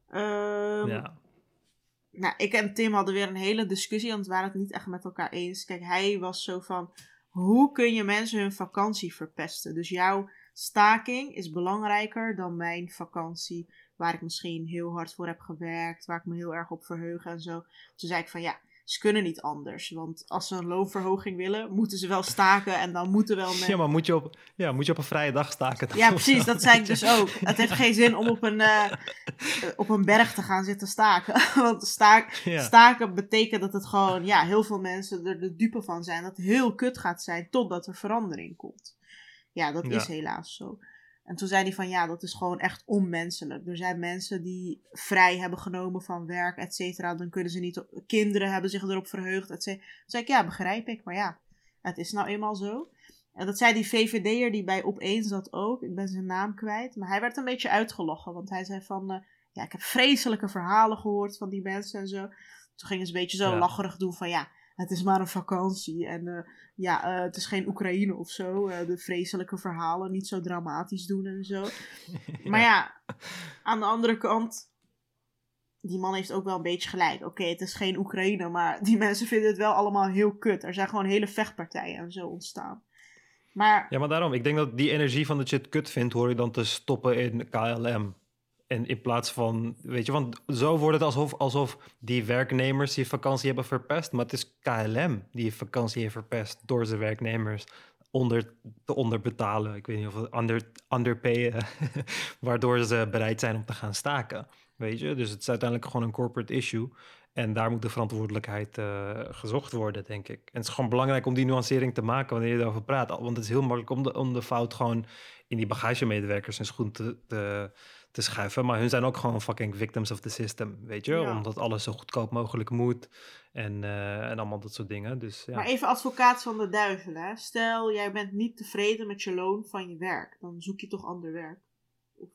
Um, ja. Nou, ik en Tim hadden weer een hele discussie, want we waren het niet echt met elkaar eens. Kijk, hij was zo van, hoe kun je mensen hun vakantie verpesten? Dus jouw staking is belangrijker dan mijn vakantie, waar ik misschien heel hard voor heb gewerkt, waar ik me heel erg op verheug en zo. Toen zei ik van ja, ze kunnen niet anders, want als ze een loonverhoging willen, moeten ze wel staken en dan moeten wel... Met... Ja, maar moet je, op, ja, moet je op een vrije dag staken? Ja, precies, dat zei ik dus ook. Het heeft geen zin om op een, uh, op een berg te gaan zitten staken, want staak, ja. staken betekent dat het gewoon, ja, heel veel mensen er de dupe van zijn, dat het heel kut gaat zijn totdat er verandering komt. Ja, dat ja. is helaas zo. En toen zei hij van ja, dat is gewoon echt onmenselijk. Er zijn mensen die vrij hebben genomen van werk, et cetera. Dan kunnen ze niet... Kinderen hebben zich erop verheugd, et cetera. Toen zei ik, ja, begrijp ik. Maar ja, het is nou eenmaal zo. En dat zei die V V D'er die bij Opeen zat ook. Ik ben zijn naam kwijt. Maar hij werd een beetje uitgelachen. Want hij zei van... Uh, ja, ik heb vreselijke verhalen gehoord van die mensen en zo. Toen gingen ze een beetje zo ja. lacherig doen van ja... Het is maar een vakantie en uh, ja, uh, het is geen Oekraïne of zo. Uh, de vreselijke verhalen niet zo dramatisch doen en zo. Ja. Maar ja, aan de andere kant, die man heeft ook wel een beetje gelijk. Oké, okay, het is geen Oekraïne, maar die mensen vinden het wel allemaal heel kut. Er zijn gewoon hele vechtpartijen en zo ontstaan. Maar, ja, maar daarom, ik denk dat die energie van dat je het kut vindt, hoor je dan te stoppen in K L M. En in plaats van, weet je, want zo wordt het alsof, alsof die werknemers die vakantie hebben verpest. Maar het is K L M die je vakantie heeft verpest door zijn werknemers onder, te onderbetalen. Ik weet niet of het under, underpayen, waardoor ze bereid zijn om te gaan staken. Weet je, dus het is uiteindelijk gewoon een corporate issue. En daar moet de verantwoordelijkheid uh, gezocht worden, denk ik. En het is gewoon belangrijk om die nuancering te maken wanneer je erover praat. Want het is heel makkelijk om de, om de fout gewoon in die bagagemedewerkers hun schoen te... te te schuiven, maar hun zijn ook gewoon fucking victims of the system, weet je? Ja. Omdat alles zo goedkoop mogelijk moet en, uh, en allemaal dat soort dingen. Dus, ja. Maar even advocaat van de duivel, hè? Stel, jij bent niet tevreden met je loon van je werk, dan zoek je toch ander werk? Of...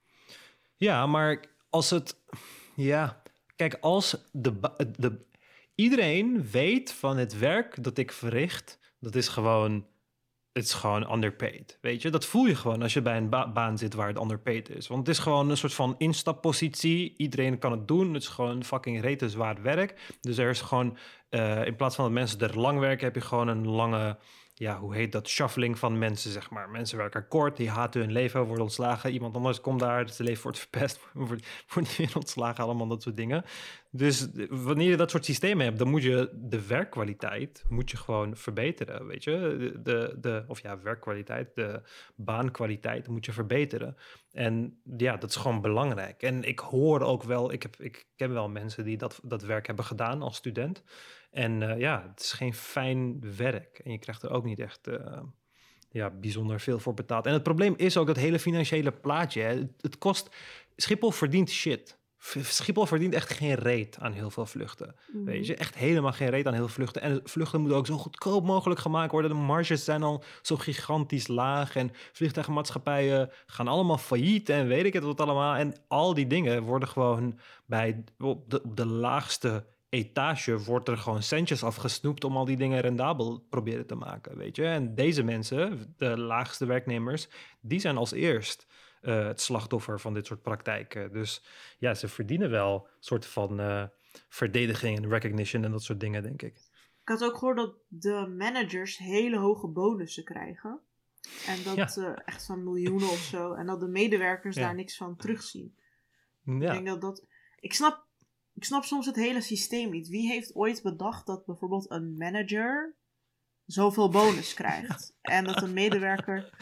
Ja, maar als het... Ja, kijk, als de, de... Iedereen weet van het werk dat ik verricht, dat is gewoon... Het is gewoon underpaid, weet je? Dat voel je gewoon als je bij een ba- baan zit waar het underpaid is. Want het is gewoon een soort van instappositie. Iedereen kan het doen. Het is gewoon fucking rete zwaar werk. Dus er is gewoon... Uh, in plaats van dat mensen er lang werken, heb je gewoon een lange... ja, hoe heet dat, shuffling van mensen, zeg maar. Mensen werken kort, die haten hun leven, worden ontslagen. Iemand anders komt daar, zijn leven wordt verpest, wordt, wordt niet weer ontslagen, allemaal dat soort dingen. Dus wanneer je dat soort systemen hebt, dan moet je de werkkwaliteit moet je gewoon verbeteren, weet je. De, de, de, of ja, werkkwaliteit, de baankwaliteit moet je verbeteren. En ja, dat is gewoon belangrijk. En ik hoor ook wel, ik, heb, ik ken wel mensen die dat, dat werk hebben gedaan als student. En uh, ja, het is geen fijn werk. En je krijgt er ook niet echt uh, ja, bijzonder veel voor betaald. En het probleem is ook dat hele financiële plaatje. Hè. Het, het kost... Schiphol verdient shit. Schiphol verdient echt geen reet aan heel veel vluchten. Mm. Weet je, echt helemaal geen reet aan heel veel vluchten. En vluchten moeten ook zo goedkoop mogelijk gemaakt worden. De marges zijn al zo gigantisch laag. En vliegtuigmaatschappijen gaan allemaal failliet en weet ik het wat allemaal. En al die dingen worden gewoon bij op de, op de laagste etage wordt er gewoon centjes afgesnoept om al die dingen rendabel proberen te maken, weet je. En deze mensen, de laagste werknemers, die zijn als eerst uh, het slachtoffer van dit soort praktijken. Dus ja, ze verdienen wel een soort van uh, verdediging en recognition en dat soort dingen, denk ik. Ik had ook gehoord dat de managers hele hoge bonussen krijgen. En dat ja. uh, echt van miljoenen of zo. En dat de medewerkers ja. daar niks van terugzien. Ja. Ik denk dat dat... Ik snap Ik snap soms het hele systeem niet. Wie heeft ooit bedacht dat bijvoorbeeld een manager zoveel bonus krijgt? Ja. En dat een medewerker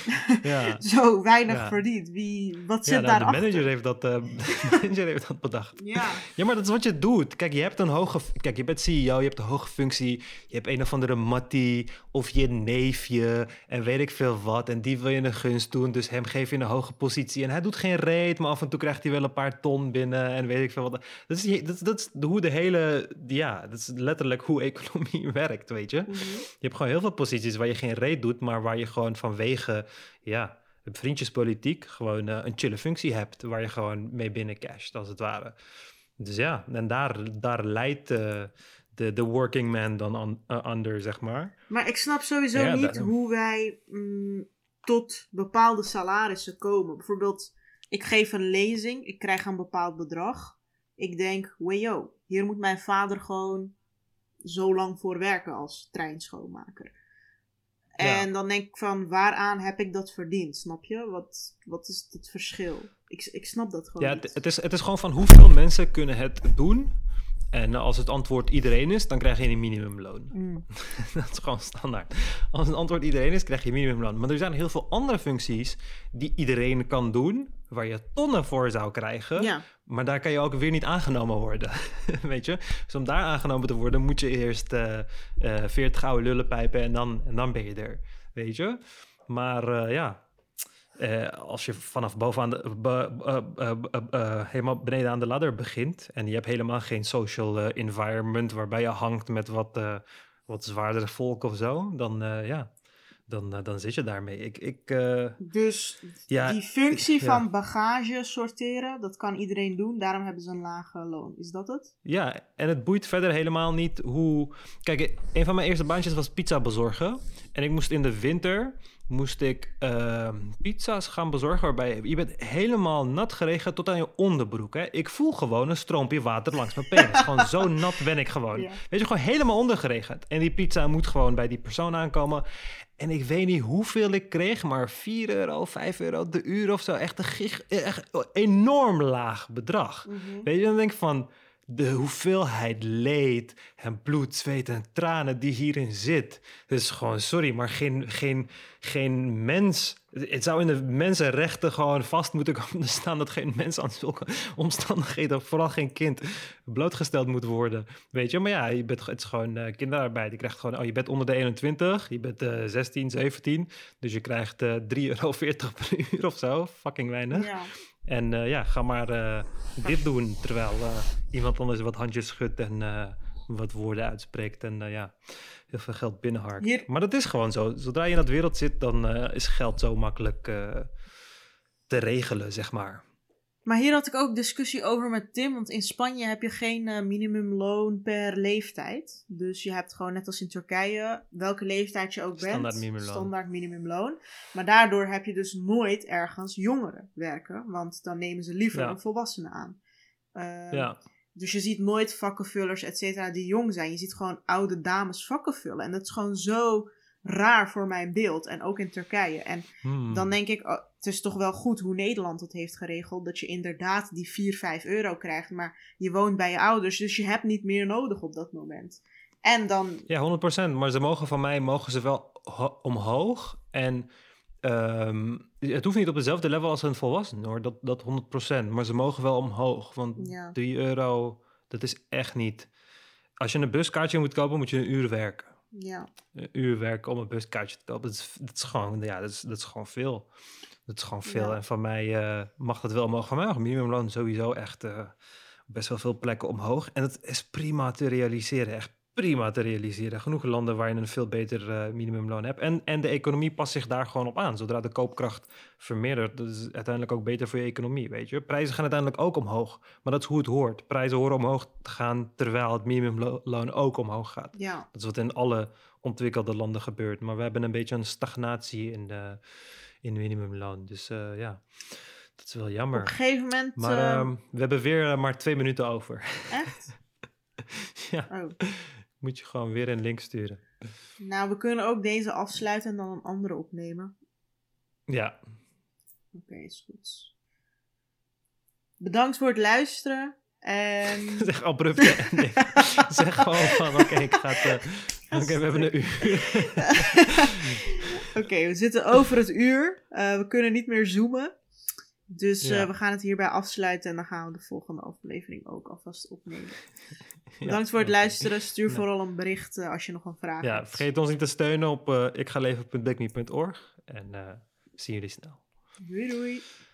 ja. zo weinig ja. verdient? Wie, wat zit ja, nou, daarachter? De manager heeft dat, uh, de manager heeft dat bedacht. Ja. ja, maar dat is wat je doet. Kijk, je hebt een hoge... Kijk, je bent C E O, je hebt een hoge functie. Je hebt een of andere mattie of je neefje en weet ik veel wat. En die wil je een gunst doen, dus hem geef je een hoge positie. En hij doet geen reet, maar af en toe krijgt hij wel een paar ton binnen en weet ik veel wat. Dat is, dat, dat is hoe de hele... Ja, dat is letterlijk hoe economie werkt, weet je. Mm-hmm. Je hebt gewoon heel veel posities waar je geen reet doet, maar waar je gewoon vanwege... Ja, vriendjespolitiek gewoon uh, een chille functie hebt waar je gewoon mee binnencasht, als het ware. Dus ja, en daar, daar leidt uh, de, de working man dan on, uh, under, zeg maar. Maar ik snap sowieso ja, niet dat, hoe wij mm, tot bepaalde salarissen komen. Bijvoorbeeld, ik geef een lezing, ik krijg een bepaald bedrag. Ik denk, weyo, hier moet mijn vader gewoon zo lang voor werken als treinschoonmaker. En ja. dan denk ik van, waaraan heb ik dat verdiend? Snap je? Wat, wat is het verschil? Ik, ik snap dat gewoon ja, niet. Het is, het is gewoon van hoeveel mensen kunnen het doen. En als het antwoord iedereen is, dan krijg je een minimumloon. Mm. Dat is gewoon standaard. Als het antwoord iedereen is, krijg je een minimumloon. Maar er zijn heel veel andere functies die iedereen kan doen, waar je tonnen voor zou krijgen. Ja. Maar daar kan je ook weer niet aangenomen worden. Weet je? Dus om daar aangenomen te worden, moet je eerst uh, uh, veertig oude lullen pijpen en dan, en dan ben je er. Weet je? Maar uh, ja... Uh, als je vanaf bovenaan de, uh, uh, uh, uh, uh, helemaal beneden aan de ladder begint en je hebt helemaal geen social uh, environment waarbij je hangt met wat, uh, wat zwaardere volk of zo, dan uh, ja, dan, uh, dan zit je daarmee. Ik, ik, uh, dus ja, die functie ik, van ja. bagage sorteren, dat kan iedereen doen, daarom hebben ze een lage loon. Is dat het? Ja, en het boeit verder helemaal niet hoe... Kijk, een van mijn eerste baantjes was pizza bezorgen en ik moest in de winter... moest ik uh, pizza's gaan bezorgen waarbij je bent helemaal nat geregend tot aan je onderbroek. Hè? Ik voel gewoon een stroompje water langs mijn penis. Gewoon zo nat ben ik gewoon. Ja. Weet je, gewoon helemaal ondergeregend. En die pizza moet gewoon bij die persoon aankomen. En ik weet niet hoeveel ik kreeg, maar vier euro, vijf euro de uur of zo. Echt een gig, echt enorm laag bedrag. Mm-hmm. Weet je, dan denk ik van... de hoeveelheid leed en bloed, zweet en tranen die hierin zit. Dus gewoon, sorry, maar geen, geen, geen mens... Het zou in de mensenrechten gewoon vast moeten komen staan... dat geen mens aan zulke omstandigheden, vooral geen kind, blootgesteld moet worden. Weet je, maar ja, je bent, het is gewoon uh, kinderarbeid. Je krijgt gewoon, oh, je bent onder de eenentwintig, je bent uh, zestien, zeventien... dus je krijgt uh, drie euro veertig per uur of zo. Fucking weinig. Ja. En uh, ja, ga maar uh, dit doen, terwijl uh, iemand anders wat handjes schudt en uh, wat woorden uitspreekt en uh, ja, heel veel geld binnenharkt. Hier... Maar dat is gewoon zo. Zodra je in dat wereld zit, dan uh, is geld zo makkelijk uh, te regelen, zeg maar. Maar hier had ik ook discussie over met Tim, want in Spanje heb je geen uh, minimumloon per leeftijd. Dus je hebt gewoon net als in Turkije, welke leeftijd je ook standaard bent, minimumloon. standaard minimumloon. Maar daardoor heb je dus nooit ergens jongeren werken, want dan nemen ze liever ja. een volwassene aan. Uh, ja. Dus je ziet nooit vakkenvullers, et cetera, die jong zijn. Je ziet gewoon oude dames vakken vullen. En dat is gewoon zo raar voor mijn beeld. En ook in Turkije. En Hmm. dan denk ik, oh, het is toch wel goed hoe Nederland het heeft geregeld. Dat je inderdaad die vier, vijf euro krijgt. Maar je woont bij je ouders. Dus je hebt niet meer nodig op dat moment. En dan... Ja, honderd procent. Maar ze mogen van mij mogen ze wel ho- omhoog. En um, het hoeft niet op hetzelfde level als een volwassene hoor. Dat, dat honderd procent. Maar ze mogen wel omhoog. Want Ja. drie euro, dat is echt niet... Als je een buskaartje moet kopen, moet je een uur werken. Ja. Een uur werken om een buskaartje te kopen. Dat is, dat is, gewoon, ja, dat is, dat is gewoon veel. Dat is gewoon veel. Ja. En van mij uh, mag dat wel omhoog. Van mij mag minimumloon sowieso echt uh, best wel veel plekken omhoog. En het is prima te realiseren. Echt prima te realiseren. Genoeg landen waar je een veel beter uh, minimumloon hebt. En, en de economie past zich daar gewoon op aan. Zodra de koopkracht vermeerdert, dat is uiteindelijk ook beter voor je economie, weet je. Prijzen gaan uiteindelijk ook omhoog. Maar dat is hoe het hoort. Prijzen horen omhoog te gaan terwijl het minimumloon ook omhoog gaat. Ja. Dat is wat in alle ontwikkelde landen gebeurt. Maar we hebben een beetje een stagnatie in de, in minimumloon. Dus uh, ja, dat is wel jammer. Op een gegeven moment... Maar uh, uh, we hebben weer uh, maar twee minuten over. Echt? Ja. Oh. Moet je gewoon weer een link sturen. Nou, we kunnen ook deze afsluiten en dan een andere opnemen. Ja. Oké, okay, is goed. Bedankt voor het luisteren. En... zeg abrupt. Nee. zeg gewoon van, oké, okay, ik ga het... Uh, oké, okay, we hebben een uur. Oké, okay, we zitten over het uur. Uh, we kunnen niet meer zoomen. Dus uh, ja. we gaan het hierbij afsluiten en dan gaan we de volgende aflevering ook alvast opnemen. Bedankt ja, voor het okay. luisteren. Stuur nee. vooral een bericht uh, als je nog een vraag ja, hebt. Vergeet ons niet te steunen op uh, ikgaleven punt bigme punt org en uh, zien jullie snel. Doei doei.